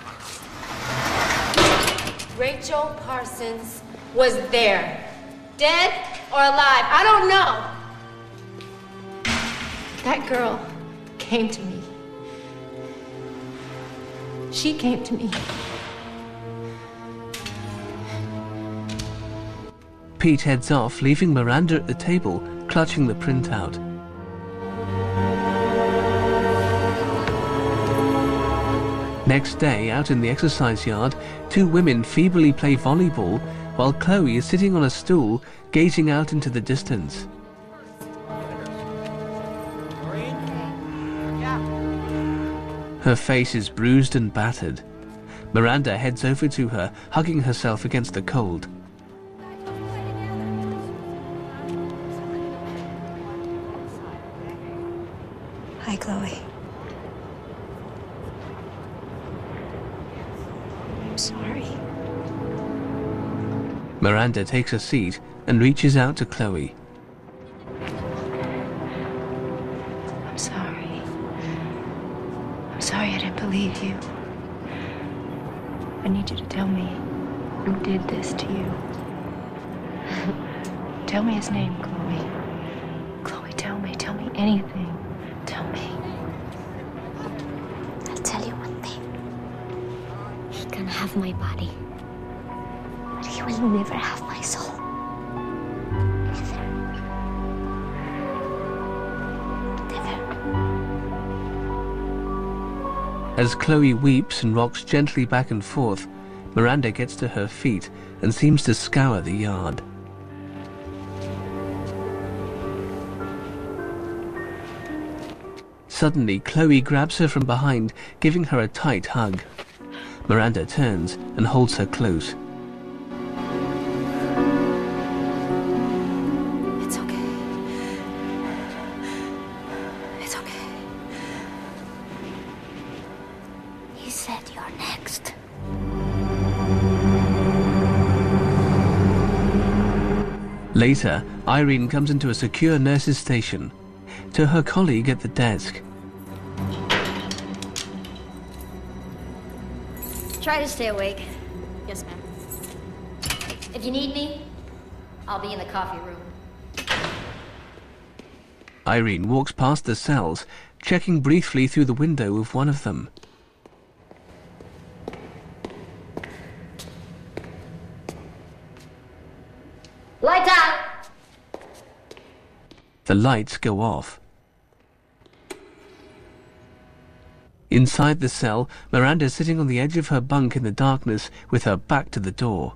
Rachel Parsons was there. Dead or alive, I don't know. That girl came to me. She came to me. Pete heads off, leaving Miranda at the table, clutching the printout. Next day, out in the exercise yard, 2 women feebly play volleyball while Chloe is sitting on a stool, gazing out into the distance. Her face is bruised and battered. Miranda heads over to her, hugging herself against the cold. Hi, Chloe. I'm sorry. Miranda takes a seat and reaches out to Chloe. I'm sorry. I'm sorry I didn't believe you. I need you to tell me who did this to you. Tell me his name, Chloe. Chloe, tell me anything. Tell me. I'll tell you one thing. He can have my body, but he will never have my soul. As Chloe weeps and rocks gently back and forth, Miranda gets to her feet and seems to scour the yard. Suddenly, Chloe grabs her from behind, giving her a tight hug. Miranda turns and holds her close. It's okay. It's okay. He said you're next. Later, Irene comes into a secure nurse's station. To her colleague at the desk. Try to stay awake. Yes, ma'am. If you need me, I'll be in the coffee room. Irene walks past the cells, checking briefly through the window of one of them. Lights out! The lights go off. Inside the cell, Miranda is sitting on the edge of her bunk in the darkness with her back to the door.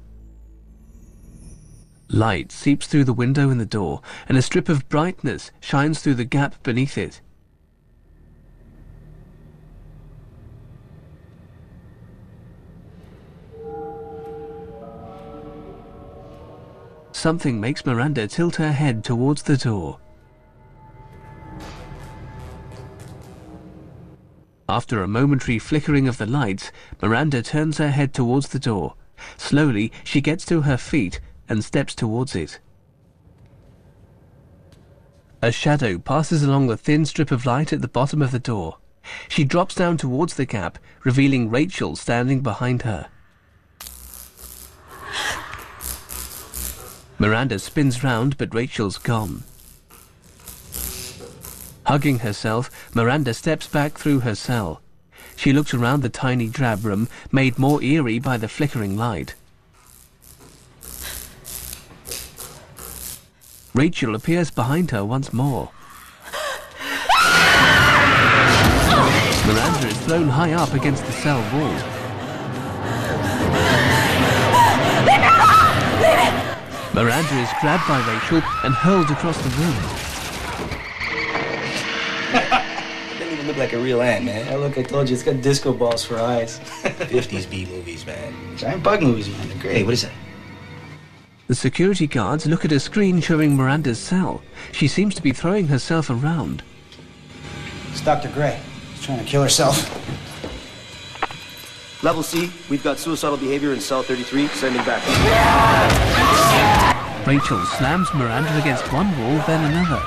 Light seeps through the window in the door, and a strip of brightness shines through the gap beneath it. Something makes Miranda tilt her head towards the door. After a momentary flickering of the lights, Miranda turns her head towards the door. Slowly, she gets to her feet and steps towards it. A shadow passes along the thin strip of light at the bottom of the door. She drops down towards the gap, revealing Rachel standing behind her. Miranda spins round, but Rachel's gone. Hugging herself, Miranda steps back through her cell. She looks around the tiny drab room, made more eerie by the flickering light. Rachel appears behind her once more. Miranda is thrown high up against the cell wall. Miranda is grabbed by Rachel and hurled across the room. Doesn't even look like a real ant, man. Hey, look, I told you, it's got disco balls for eyes. 50s B-movies, man. Giant bug movies, man. They're great. Hey, what is that? The security guards look at a screen showing Miranda's cell. She seems to be throwing herself around. It's Dr. Gray. She's trying to kill herself. Level C, we've got suicidal behavior in cell 33, sending back. Rachel slams Miranda against one wall, then another.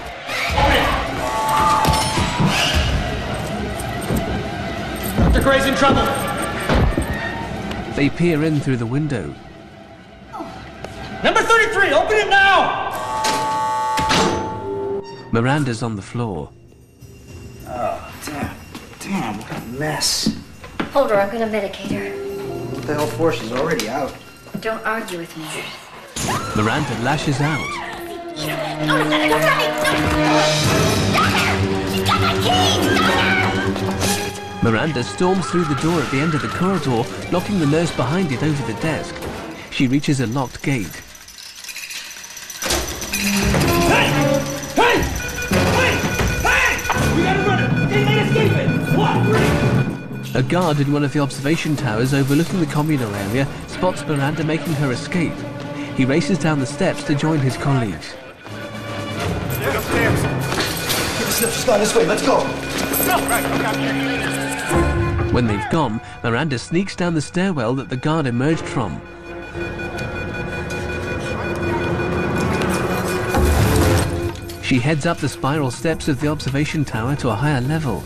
Dr. Gray's in trouble! They peer in through the window. Number 33, open it now! Miranda's on the floor. Oh, damn, what a mess. Hold her, I'm gonna medicate her. What the hell for? She's already out. Don't argue with me. Miranda lashes out. Miranda storms through the door at the end of the corridor, locking the nurse behind it over the desk. She reaches a locked gate. Hey! We gotta run it! They ain't escaping! What? A guard in one of the observation towers overlooking the communal area spots Miranda making her escape. He races down the steps to join his colleagues. She's gone this way, let's go! When they've gone, Miranda sneaks down the stairwell that the guard emerged from. She heads up the spiral steps of the observation tower to a higher level.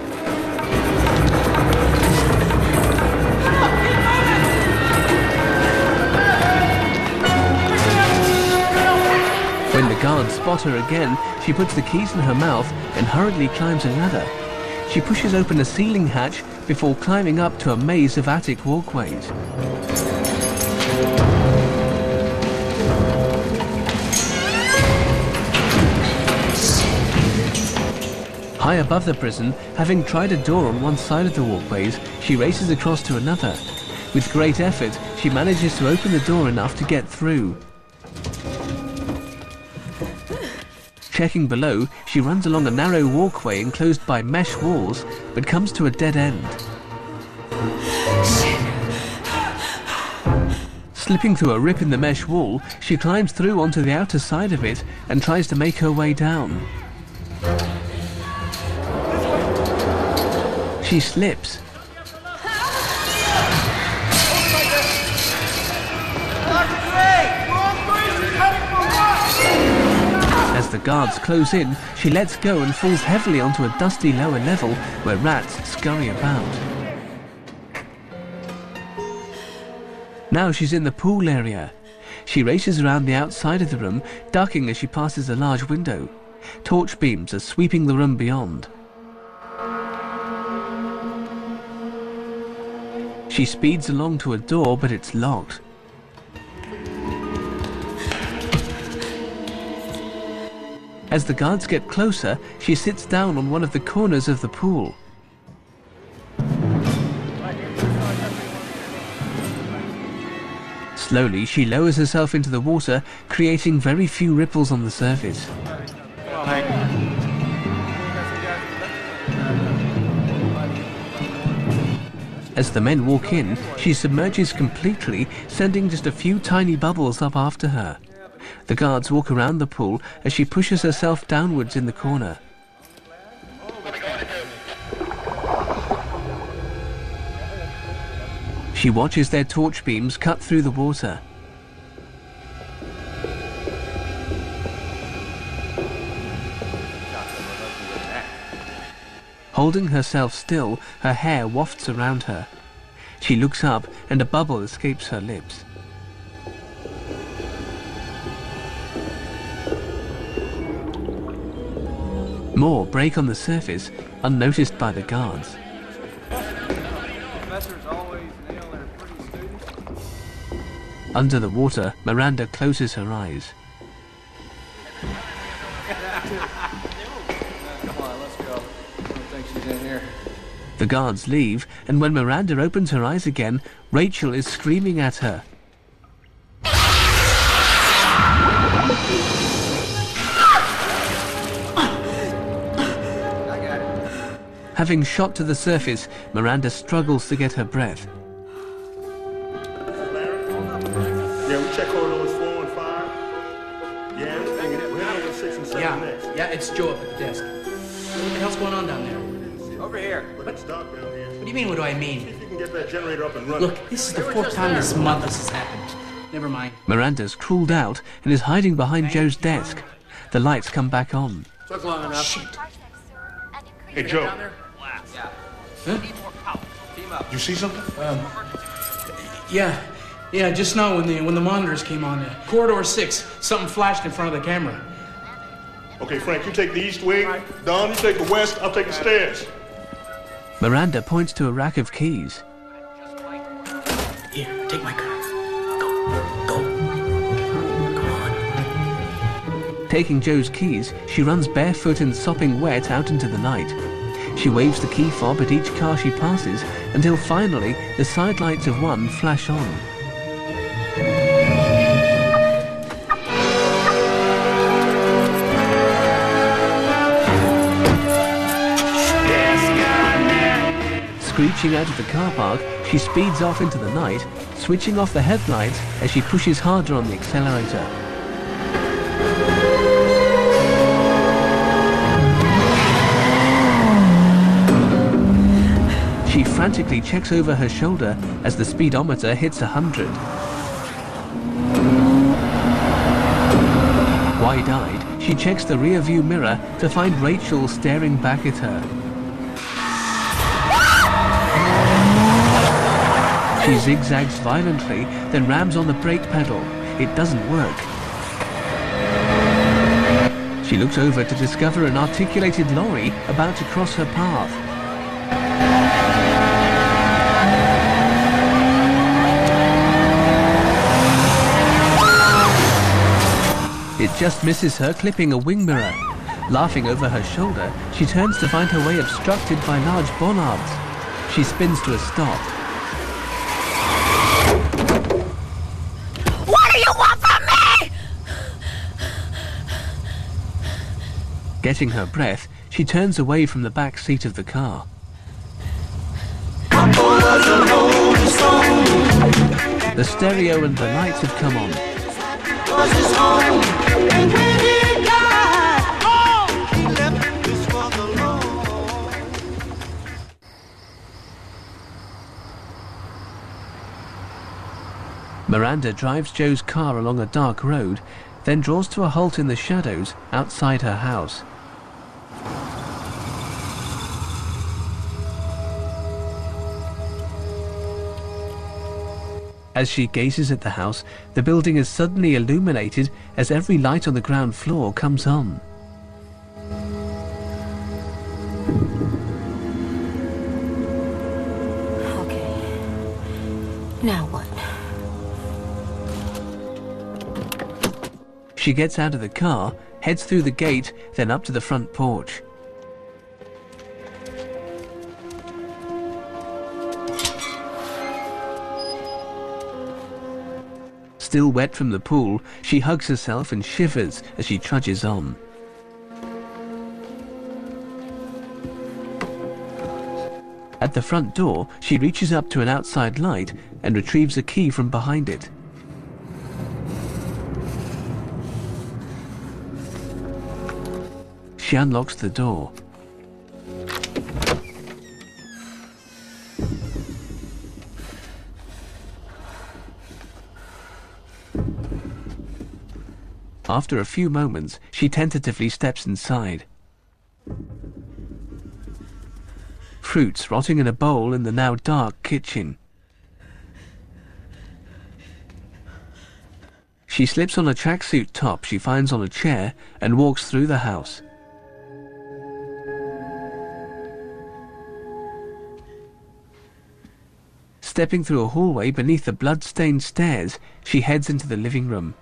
When the guards spot her again, she puts the keys in her mouth and hurriedly climbs a ladder. She pushes open a ceiling hatch before climbing up to a maze of attic walkways. High above the prison, having tried a door on one side of the walkways, she races across to another. With great effort, she manages to open the door enough to get through. Checking below, she runs along a narrow walkway enclosed by mesh walls, but comes to a dead end. Slipping through a rip in the mesh wall, she climbs through onto the outer side of it and tries to make her way down. She slips. As the guards close in, she lets go and falls heavily onto a dusty lower level where rats scurry about. Now she's in the pool area. She races around the outside of the room, ducking as she passes a large window. Torch beams are sweeping the room beyond. She speeds along to a door, but it's locked. As the guards get closer, she sits down on one of the corners of the pool. Slowly, she lowers herself into the water, creating very few ripples on the surface. As the men walk in, she submerges completely, sending just a few tiny bubbles up after her. The guards walk around the pool as she pushes herself downwards in the corner. She watches their torch beams cut through the water. Holding herself still, her hair wafts around her. She looks up and a bubble escapes her lips. More break on the surface, unnoticed by the guards. Under the water, Miranda closes her eyes. The guards leave, and when Miranda opens her eyes again, Rachel is screaming at her. Having shot to the surface, Miranda struggles to get her breath. Yeah, we check corridors 4 and 5. Yeah, we're heading over 6 and 7 next. Yeah, it's Joe up at the desk. What the hell's going on down there? Over here. But it's dark down here. What do you mean, what do I mean? See if you can get that generator up and running. Look, this is the 4th time this month this has happened. Never mind. Miranda's crawled out and is hiding behind Joe's desk. The lights come back on. Took long enough. Shit. Hey, Joe. Huh? You see something? Yeah, just now when the monitors came on. Corridor 6, something flashed in front of the camera. Okay, Frank, you take the east wing. Don, you take the west. I'll take the stairs. Miranda points to a rack of keys. Here, take my car. Taking Joe's keys, she runs barefoot and sopping wet out into the night. She waves the key fob at each car she passes until finally the side lights of one flash on. Screeching out of the car park, she speeds off into the night, switching off the headlights as she pushes harder on the accelerator. She frantically checks over her shoulder as the speedometer hits 100. Wide-eyed, she checks the rear-view mirror to find Rachel staring back at her. She zigzags violently, then rams on the brake pedal. It doesn't work. She looks over to discover an articulated lorry about to cross her path. It just misses her, clipping a wing mirror. Laughing over her shoulder, she turns to find her way obstructed by large bollards. She spins to a stop. What do you want from me? Getting her breath, she turns away from the back seat of the car. The stereo and the lights have come on. Miranda drives Joe's car along a dark road, then draws to a halt in the shadows outside her house. As she gazes at the house, the building is suddenly illuminated as every light on the ground floor comes on. Okay. Now what? She gets out of the car, heads through the gate, then up to the front porch. Still wet from the pool, she hugs herself and shivers as she trudges on. At the front door, she reaches up to an outside light and retrieves a key from behind it. She unlocks the door. After a few moments, she tentatively steps inside. Fruits rotting in a bowl in the now dark kitchen. She slips on a tracksuit top she finds on a chair and walks through the house. Stepping through a hallway beneath the blood-stained stairs, she heads into the living room.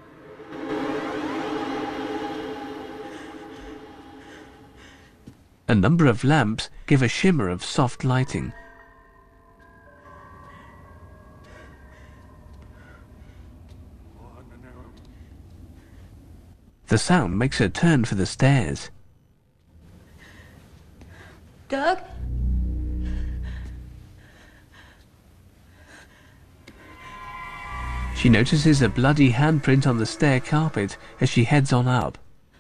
A number of lamps give a shimmer of soft lighting. The sound makes her turn for the stairs. Doug? She notices a bloody handprint on the stair carpet as she heads on up.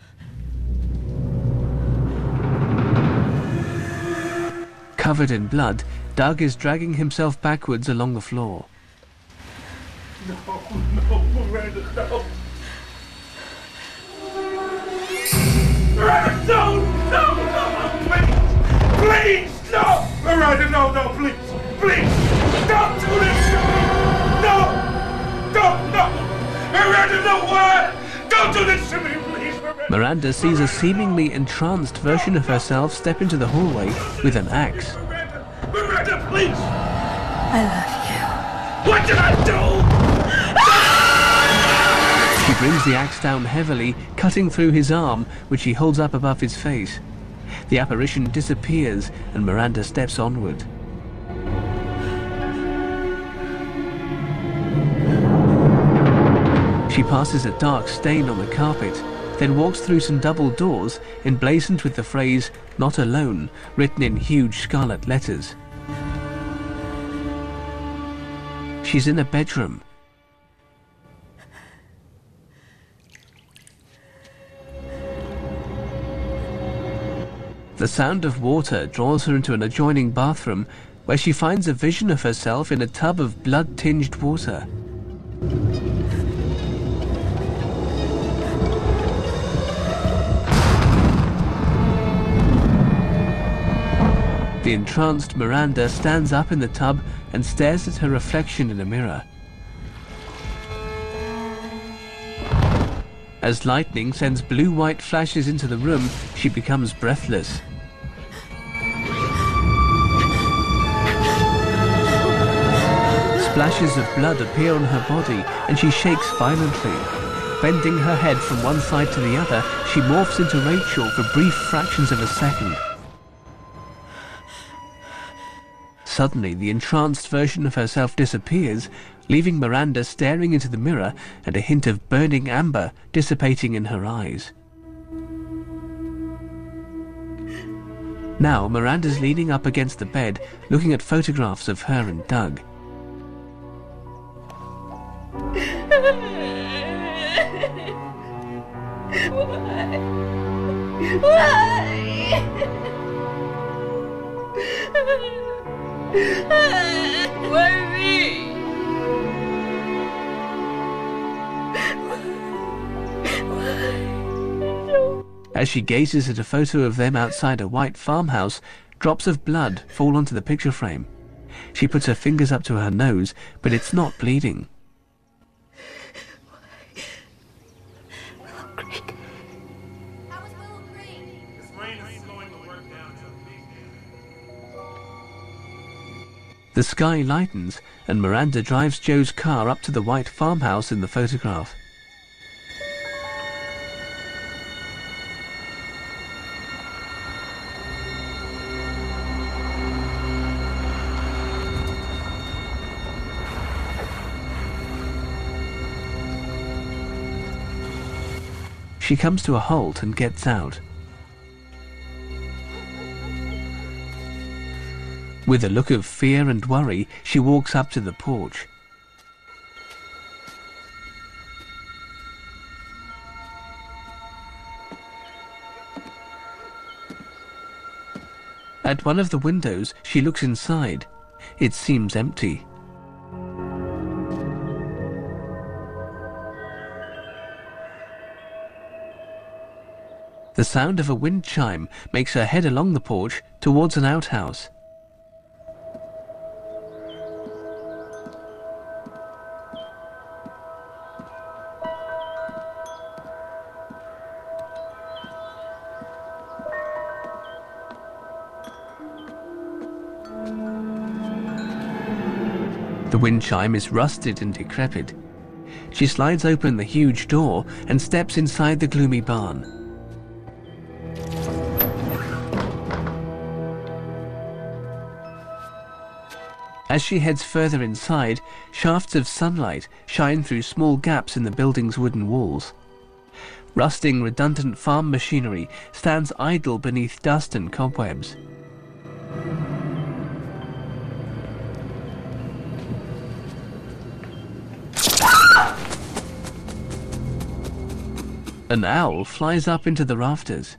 Covered in blood, Doug is dragging himself backwards along the floor. No, Miranda, no. Miranda, no, please, no! Miranda, no, please, don't do this to me! No! Miranda, no, what? Don't do this to me, please, Miranda! Miranda sees a seemingly entranced version of herself step into the hallway with an axe. Miranda, please! I love you. What did I do? She brings the axe down heavily, cutting through his arm, which he holds up above his face. The apparition disappears, and Miranda steps onward. She passes a dark stain on the carpet, then walks through some double doors, emblazoned with the phrase, "Not alone," written in huge scarlet letters. She's in a bedroom. The sound of water draws her into an adjoining bathroom, where she finds a vision of herself in a tub of blood-tinged water. The entranced Miranda stands up in the tub and stares at her reflection in a mirror. As lightning sends blue-white flashes into the room, she becomes breathless. Splashes of blood appear on her body, and she shakes violently. Bending her head from one side to the other, she morphs into Rachel for brief fractions of a second. Suddenly, the entranced version of herself disappears, leaving Miranda staring into the mirror and a hint of burning amber dissipating in her eyes. Now, Miranda's leaning up against the bed, looking at photographs of her and Doug. Why me? As she gazes at a photo of them outside a white farmhouse, drops of blood fall onto the picture frame. She puts her fingers up to her nose, but it's not bleeding. The sky lightens, and Miranda drives Joe's car up to the white farmhouse in the photograph. She comes to a halt and gets out. With a look of fear and worry, she walks up to the porch. At one of the windows, she looks inside. It seems empty. The sound of a wind chime makes her head along the porch towards an outhouse. The wind chime is rusted and decrepit. She slides open the huge door and steps inside the gloomy barn. As she heads further inside, shafts of sunlight shine through small gaps in the building's wooden walls. Rusting, redundant farm machinery stands idle beneath dust and cobwebs. An owl flies up into the rafters.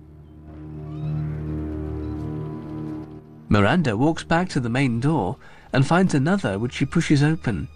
Miranda walks back to the main door and finds another which she pushes open.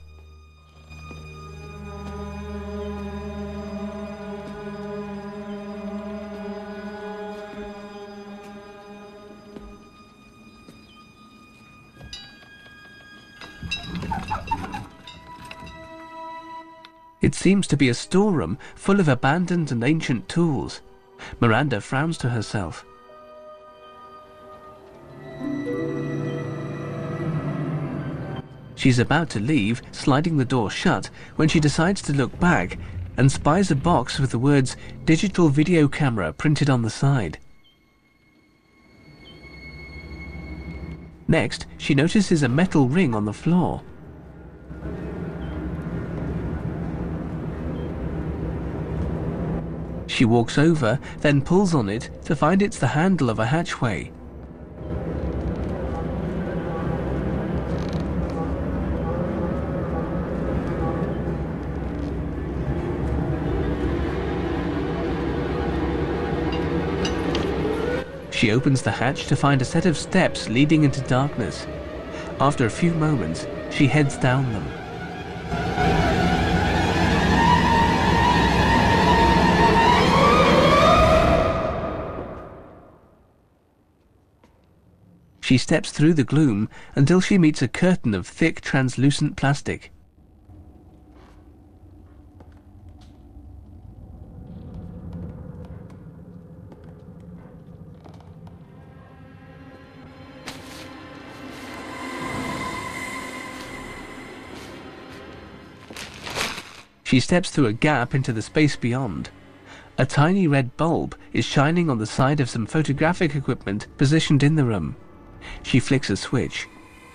It seems to be a storeroom full of abandoned and ancient tools. Miranda frowns to herself. She's about to leave, sliding the door shut, when she decides to look back and spies a box with the words "Digital Video Camera" printed on the side. Next, she notices a metal ring on the floor. She walks over, then pulls on it to find it's the handle of a hatchway. She opens the hatch to find a set of steps leading into darkness. After a few moments, she heads down them. She steps through the gloom until she meets a curtain of thick, translucent plastic. She steps through a gap into the space beyond. A tiny red bulb is shining on the side of some photographic equipment positioned in the room. She flicks a switch.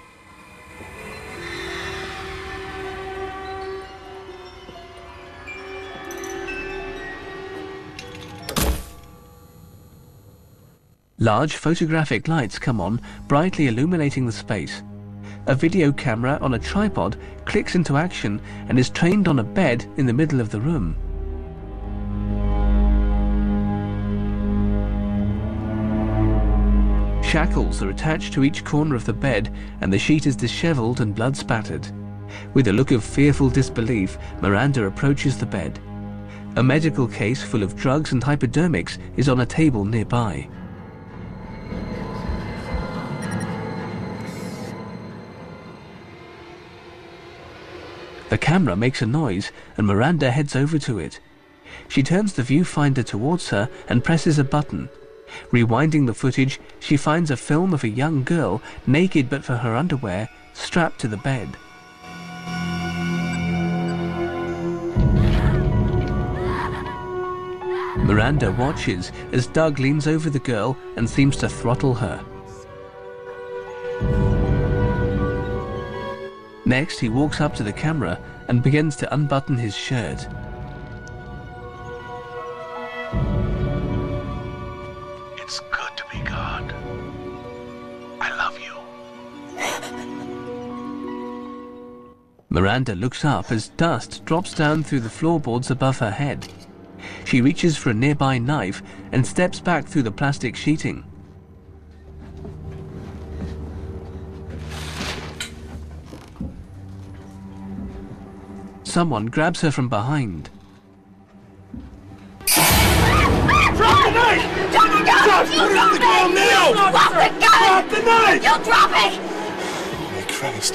Large photographic lights come on, brightly illuminating the space. A video camera on a tripod clicks into action and is trained on a bed in the middle of the room. Shackles are attached to each corner of the bed, and the sheet is disheveled and blood-spattered. With a look of fearful disbelief, Miranda approaches the bed. A medical case full of drugs and hypodermics is on a table nearby. The camera makes a noise, and Miranda heads over to it. She turns the viewfinder towards her and presses a button. Rewinding the footage, she finds a film of a young girl, naked but for her underwear, strapped to the bed. Miranda watches as Doug leans over the girl and seems to throttle her. Next, he walks up to the camera and begins to unbutton his shirt. It's good to be God. I love you. Miranda looks up as dust drops down through the floorboards above her head. She reaches for a nearby knife and steps back through the plastic sheeting. Someone grabs her from behind. Drop the knife! Drop the gun! Drop it on the ground now! Drop the gun! Drop the knife! You'll drop it! Oh my Christ.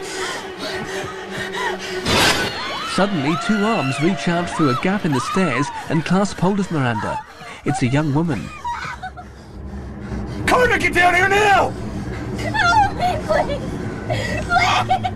Suddenly, two arms reach out through a gap in the stairs and clasp hold of Miranda. It's a young woman. Carter, get down here now! Help me, please! Please!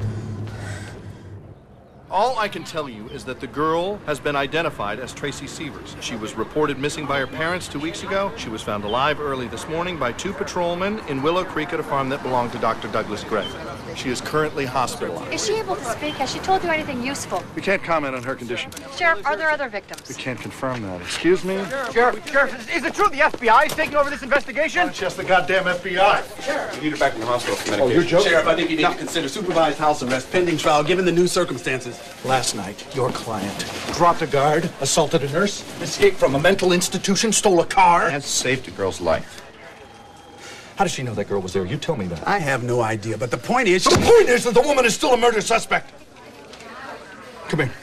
All I can tell you is that the girl has been identified as Tracy Severs. She was reported missing by her parents 2 weeks ago. She was found alive early this morning by 2 patrolmen in Willow Creek at a farm that belonged to Dr. Douglas Gray. She is currently hospitalized. Is she able to speak? Has she told you anything useful? We can't comment on her condition. Sheriff, are there other victims? We can't confirm that. Excuse me? Sheriff, is it true the FBI is taking over this investigation? It's just the goddamn FBI. Sheriff, we need her back in the hospital for medication. Oh, you're joking? Sheriff, I think you need to consider supervised house arrest pending trial, given the new circumstances. Last night, your client dropped a guard, assaulted a nurse, escaped from a mental institution, stole a car, And saved a girl's life. How does she know that girl was there? You tell me that. I have no idea, but the point is... The point is that the woman is still a murder suspect. Come here.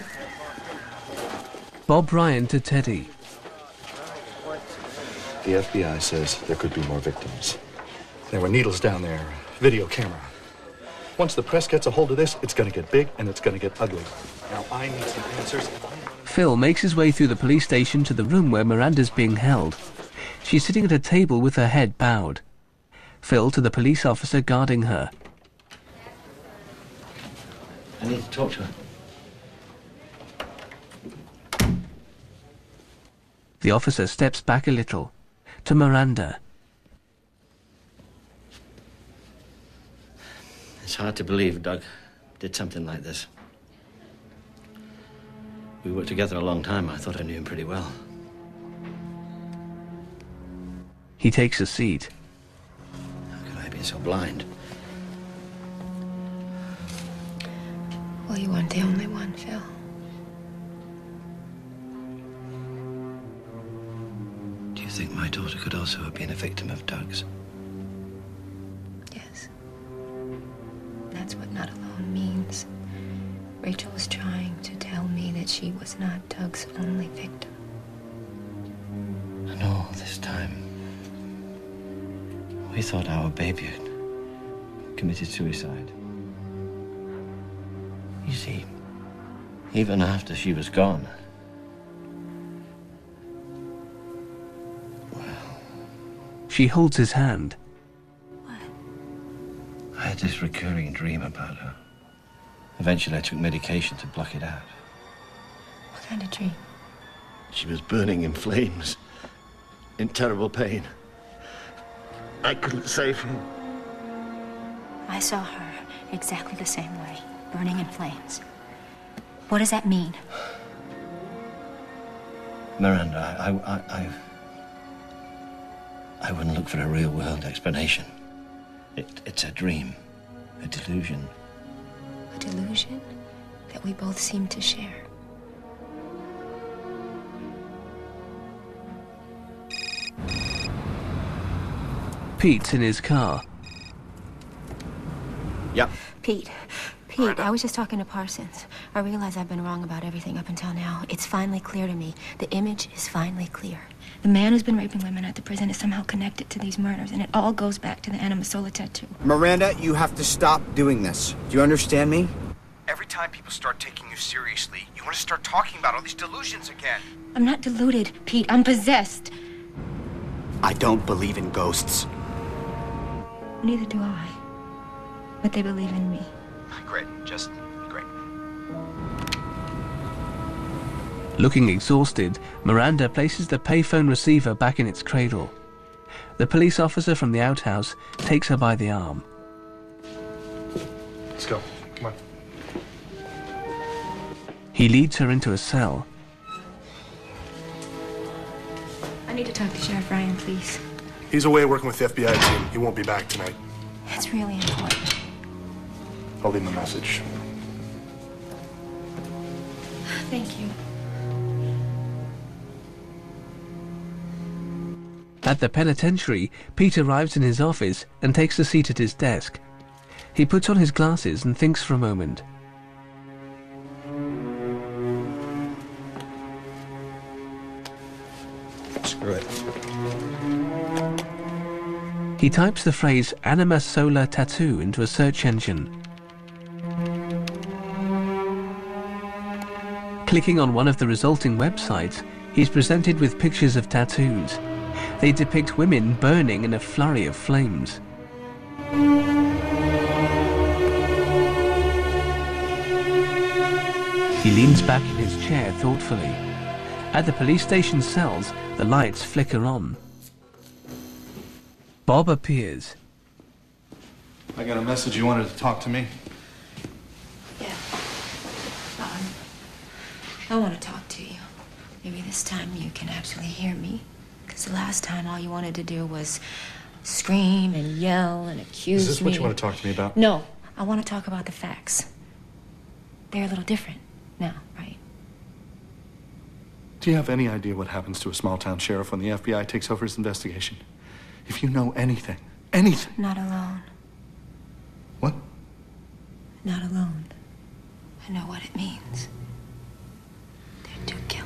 Bob Ryan to Teddy. The FBI says there could be more victims. There were needles down there, video camera. Once the press gets a hold of this, it's going to get big and it's going to get ugly. Now, I need some answers. Phil makes his way through the police station to the room where Miranda's being held. She's sitting at a table with her head bowed. Phil to the police officer guarding her. I need to talk to her. The officer steps back a little. To Miranda. It's hard to believe Doug did something like this. We worked together a long time. I thought I knew him pretty well. He takes a seat. So blind. Well, you weren't the only one, Phil. Do you think my daughter could also have been a victim of Doug's? Yes. That's what not alone means. Rachel was trying to tell me that she was not Doug's only victim. And all this time, we thought our baby had committed suicide. You see, even after she was gone, She holds his hand. I had this recurring dream about her. Eventually, I took medication to block it out. What kind of dream? She was burning in flames, in terrible pain. I couldn't save her. I saw her exactly the same way, burning in flames. What does that mean? Miranda, I wouldn't look for a real-world explanation. It's a dream, a delusion. A delusion that we both seem to share. Pete's in his car. Yep. Pete, I was just talking to Parsons. I realize I've been wrong about everything up until now. It's finally clear to me. The image is finally clear. The man who's been raping women at the prison is somehow connected to these murders, and it all goes back to the Anima Sola tattoo. Miranda, you have to stop doing this. Do you understand me? Every time people start taking you seriously, you want to start talking about all these delusions again. I'm not deluded, Pete. I'm possessed. I don't believe in ghosts. Neither do I. But they believe in me. Great, just great. Looking exhausted, Miranda places the payphone receiver back in its cradle. The police officer from the outhouse takes her by the arm. Let's go. Come on. He leads her into a cell. I need to talk to Sheriff Ryan, please. He's away working with the FBI team. He won't be back tonight. It's really important. I'll leave him a message. Thank you. At the penitentiary, Pete arrives in his office and takes a seat at his desk. He puts on his glasses and thinks for a moment. Screw it. He types the phrase Anima Sola Tattoo into a search engine. Clicking on one of the resulting websites, he's presented with pictures of tattoos. They depict women burning in a flurry of flames. He leans back in his chair thoughtfully. At the police station cells, the lights flicker on. Bob appears. I got a message you wanted to talk to me. Yeah. I want to talk to you. Maybe this time you can actually hear me. Because the last time all you wanted to do was scream and yell and accuse me. Is this what you want to talk to me about? No. I want to talk about the facts. They're a little different now, right? Do you have any idea what happens to a small-town sheriff when the FBI takes over his investigation? If you know anything, anything. Not alone. What? Not alone. I know what it means. They're two killers.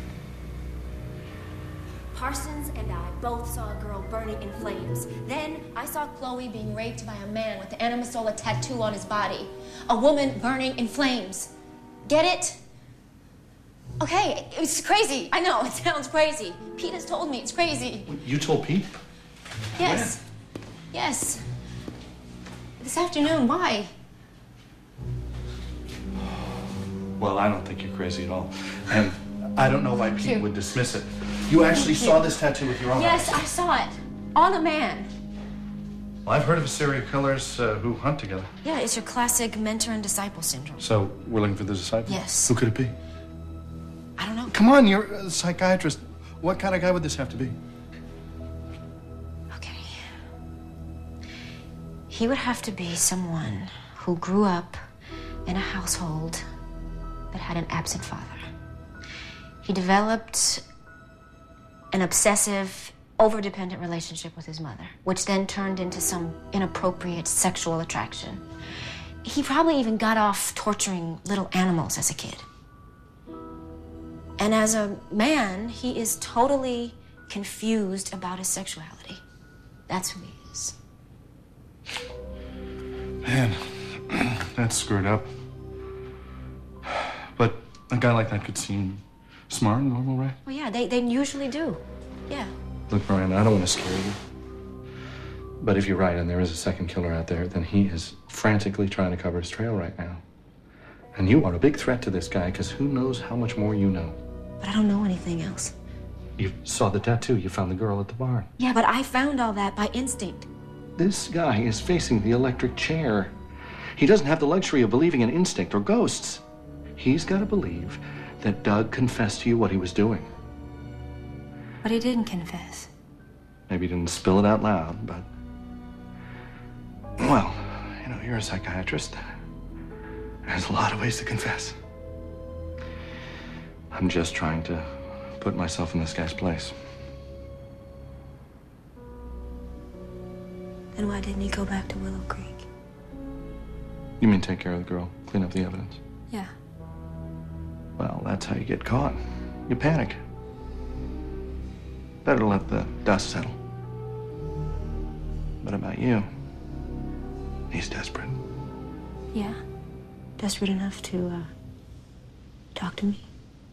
Parsons and I both saw a girl burning in flames. Then I saw Chloe being raped by a man with the Animasola tattoo on his body. A woman burning in flames. Get it? Okay, it's crazy. I know, it sounds crazy. Pete has told me it's crazy. You told Pete? Yes. Yes. This afternoon, why? Well, I don't think you're crazy at all. And I don't know why Pete would dismiss it. You actually saw this tattoo with your own eyes. Yes, I saw it. On a man. Well, I've heard of serial killers who hunt together. Yeah, it's your classic mentor and disciple syndrome. So, we're looking for the disciple? Yes. Who could it be? I don't know. Come on, you're a psychiatrist. What kind of guy would this have to be? Okay. He would have to be someone who grew up in a household that had an absent father. He developed an obsessive, over-dependent relationship with his mother, which then turned into some inappropriate sexual attraction. He probably even got off torturing little animals as a kid. And as a man, he is totally confused about his sexuality. That's who he is. Man, that's screwed up. But a guy like that could seem smart and normal, right? Well, yeah, they usually do. Yeah. Look, Miranda, I don't want to scare you. But if you're right and there is a second killer out there, then he is frantically trying to cover his trail right now. And you are a big threat to this guy, because who knows how much more you know. But I don't know anything else. You saw the tattoo. You found the girl at the barn. Yeah, but I found all that by instinct. This guy is facing the electric chair. He doesn't have the luxury of believing in instinct or ghosts. He's got to believe that Doug confessed to you what he was doing. But he didn't confess. Maybe he didn't spill it out loud, but... Well, you know, you're a psychiatrist. There's a lot of ways to confess. I'm just trying to put myself in this guy's place. Then why didn't he go back to Willow Creek? You mean take care of the girl, clean up the evidence? Yeah. Well, that's how you get caught. You panic. Better let the dust settle. But about you, he's desperate. Yeah. Desperate enough to, talk to me?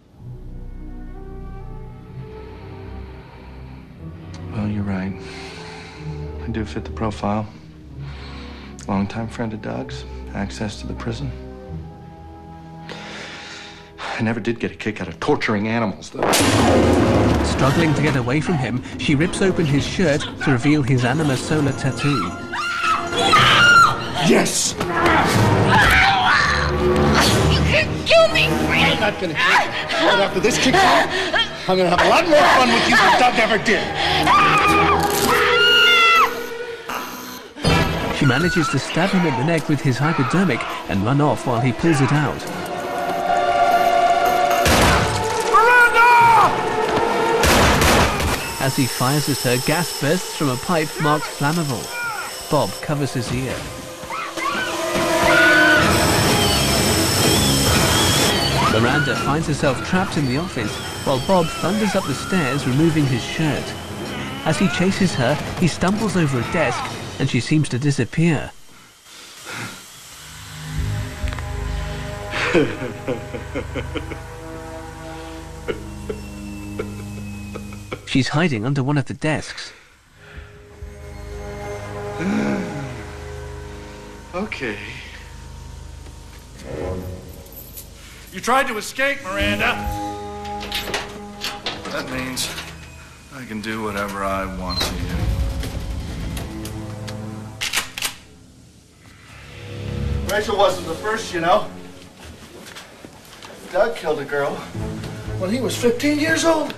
Well, you're right. I do fit the profile. Longtime friend of Doug's, access to the prison. I never did get a kick out of torturing animals, though. Struggling to get away from him, she rips open his shirt to reveal his Animasola tattoo. Yes! You can kill me! I'm not gonna kill you. But after this kicks off, I'm gonna have a lot more fun with you than Doug ever did. She manages to stab him in the neck with his hypodermic and run off while he pulls it out. As he fires at her, gas bursts from a pipe marked flammable. Bob covers his ear. Miranda finds herself trapped in the office while Bob thunders up the stairs, removing his shirt. As he chases her, he stumbles over a desk and she seems to disappear. She's hiding under one of the desks. Okay. You tried to escape, Miranda. That means I can do whatever I want to you. Rachel wasn't the first, you know. Doug killed a girl when he was 15 years old.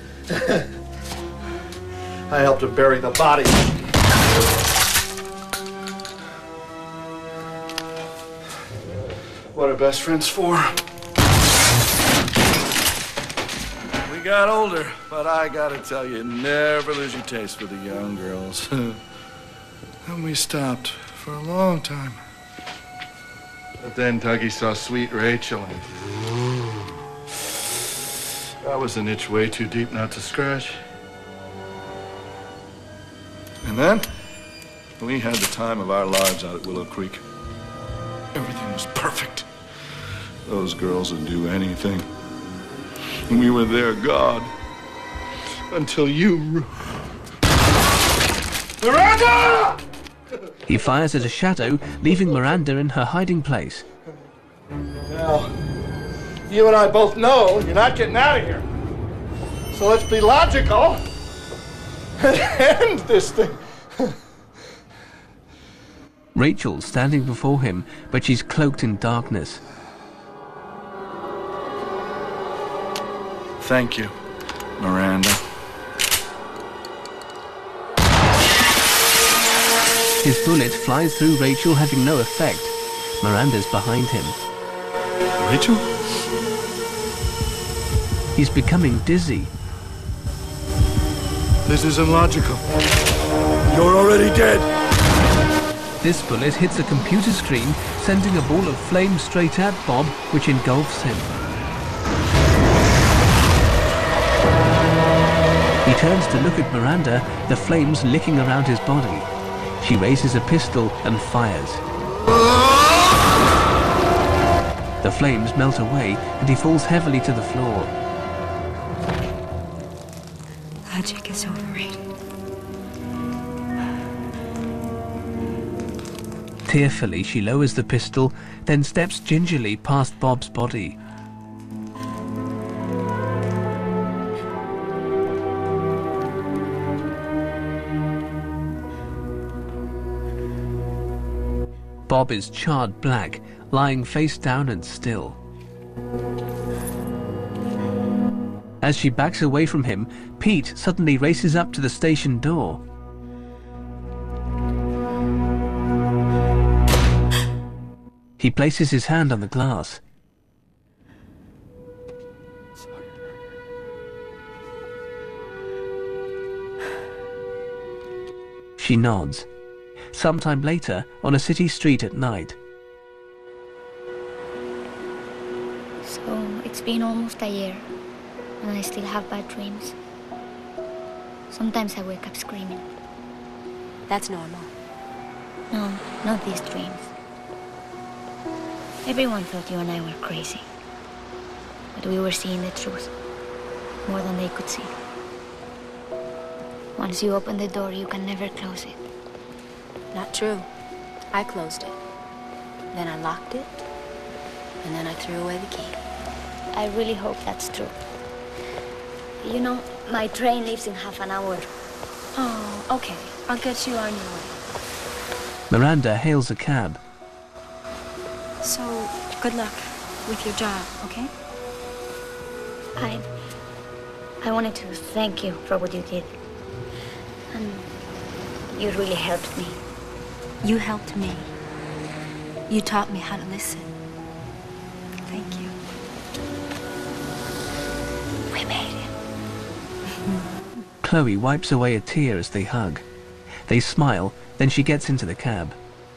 I helped him bury the body. What are best friends for? We got older, but I gotta tell you, never lose your taste for the young girls. And we stopped for a long time. But then Dougie saw sweet Rachel, and that was an itch way too deep not to scratch. And then we had the time of our lives out at Willow Creek. Everything was perfect. Those girls would do anything. And we were their God. Until you... Miranda! He fires at a shadow, leaving Miranda in her hiding place. Now, you and I both know you're not getting out of here. So let's be logical and end this thing. Rachel's standing before him, but she's cloaked in darkness. Thank you, Miranda. His bullet flies through Rachel, having no effect. Miranda's behind him. Rachel? He's becoming dizzy. This isn't logical. You're already dead. This bullet hits a computer screen, sending a ball of flame straight at Bob, which engulfs him. He turns to look at Miranda, the flames licking around his body. She raises a pistol and fires. The flames melt away, and he falls heavily to the floor. Logic is overrated. Tearfully, she lowers the pistol, then steps gingerly past Bob's body. Bob is charred black, lying face down and still. As she backs away from him, Pete suddenly races up to the station door. He places his hand on the glass. She nods. Sometime later, on a city street at night. So, it's been almost a year, and I still have bad dreams. Sometimes I wake up screaming. That's normal. No, not these dreams. Everyone thought you and I were crazy. But we were seeing the truth, more than they could see. Once you open the door, you can never close it. Not true. I closed it. Then I locked it. And then I threw away the key. I really hope that's true. You know, my train leaves in half an hour. Oh, okay. I'll get you on your way. Miranda hails a cab. So, good luck with your job, okay? I wanted to thank you for what you did. And you really helped me. You helped me. You taught me how to listen. Thank you. We made it. Chloe wipes away a tear as they hug. They smile, then she gets into the cab.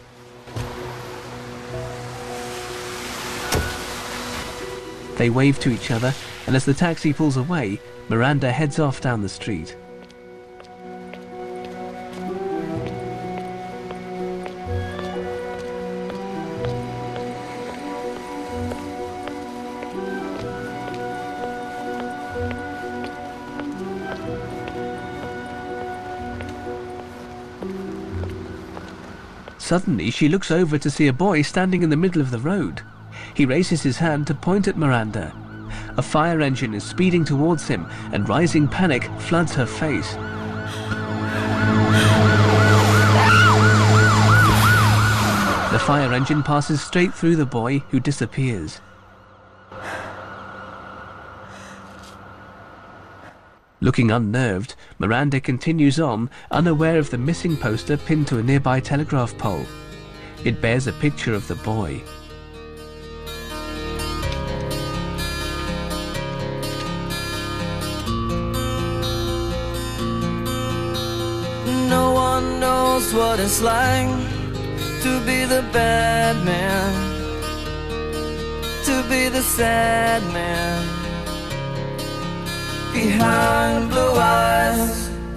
They wave to each other, and as the taxi pulls away, Miranda heads off down the street. Suddenly, she looks over to see a boy standing in the middle of the road. He raises his hand to point at Miranda. A fire engine is speeding towards him, and rising panic floods her face. The fire engine passes straight through the boy, who disappears. Looking unnerved, Miranda continues on, unaware of the missing poster pinned to a nearby telegraph pole. It bears a picture of the boy. No one knows what it's like to be the bad man, to be the sad man behind blue eyes.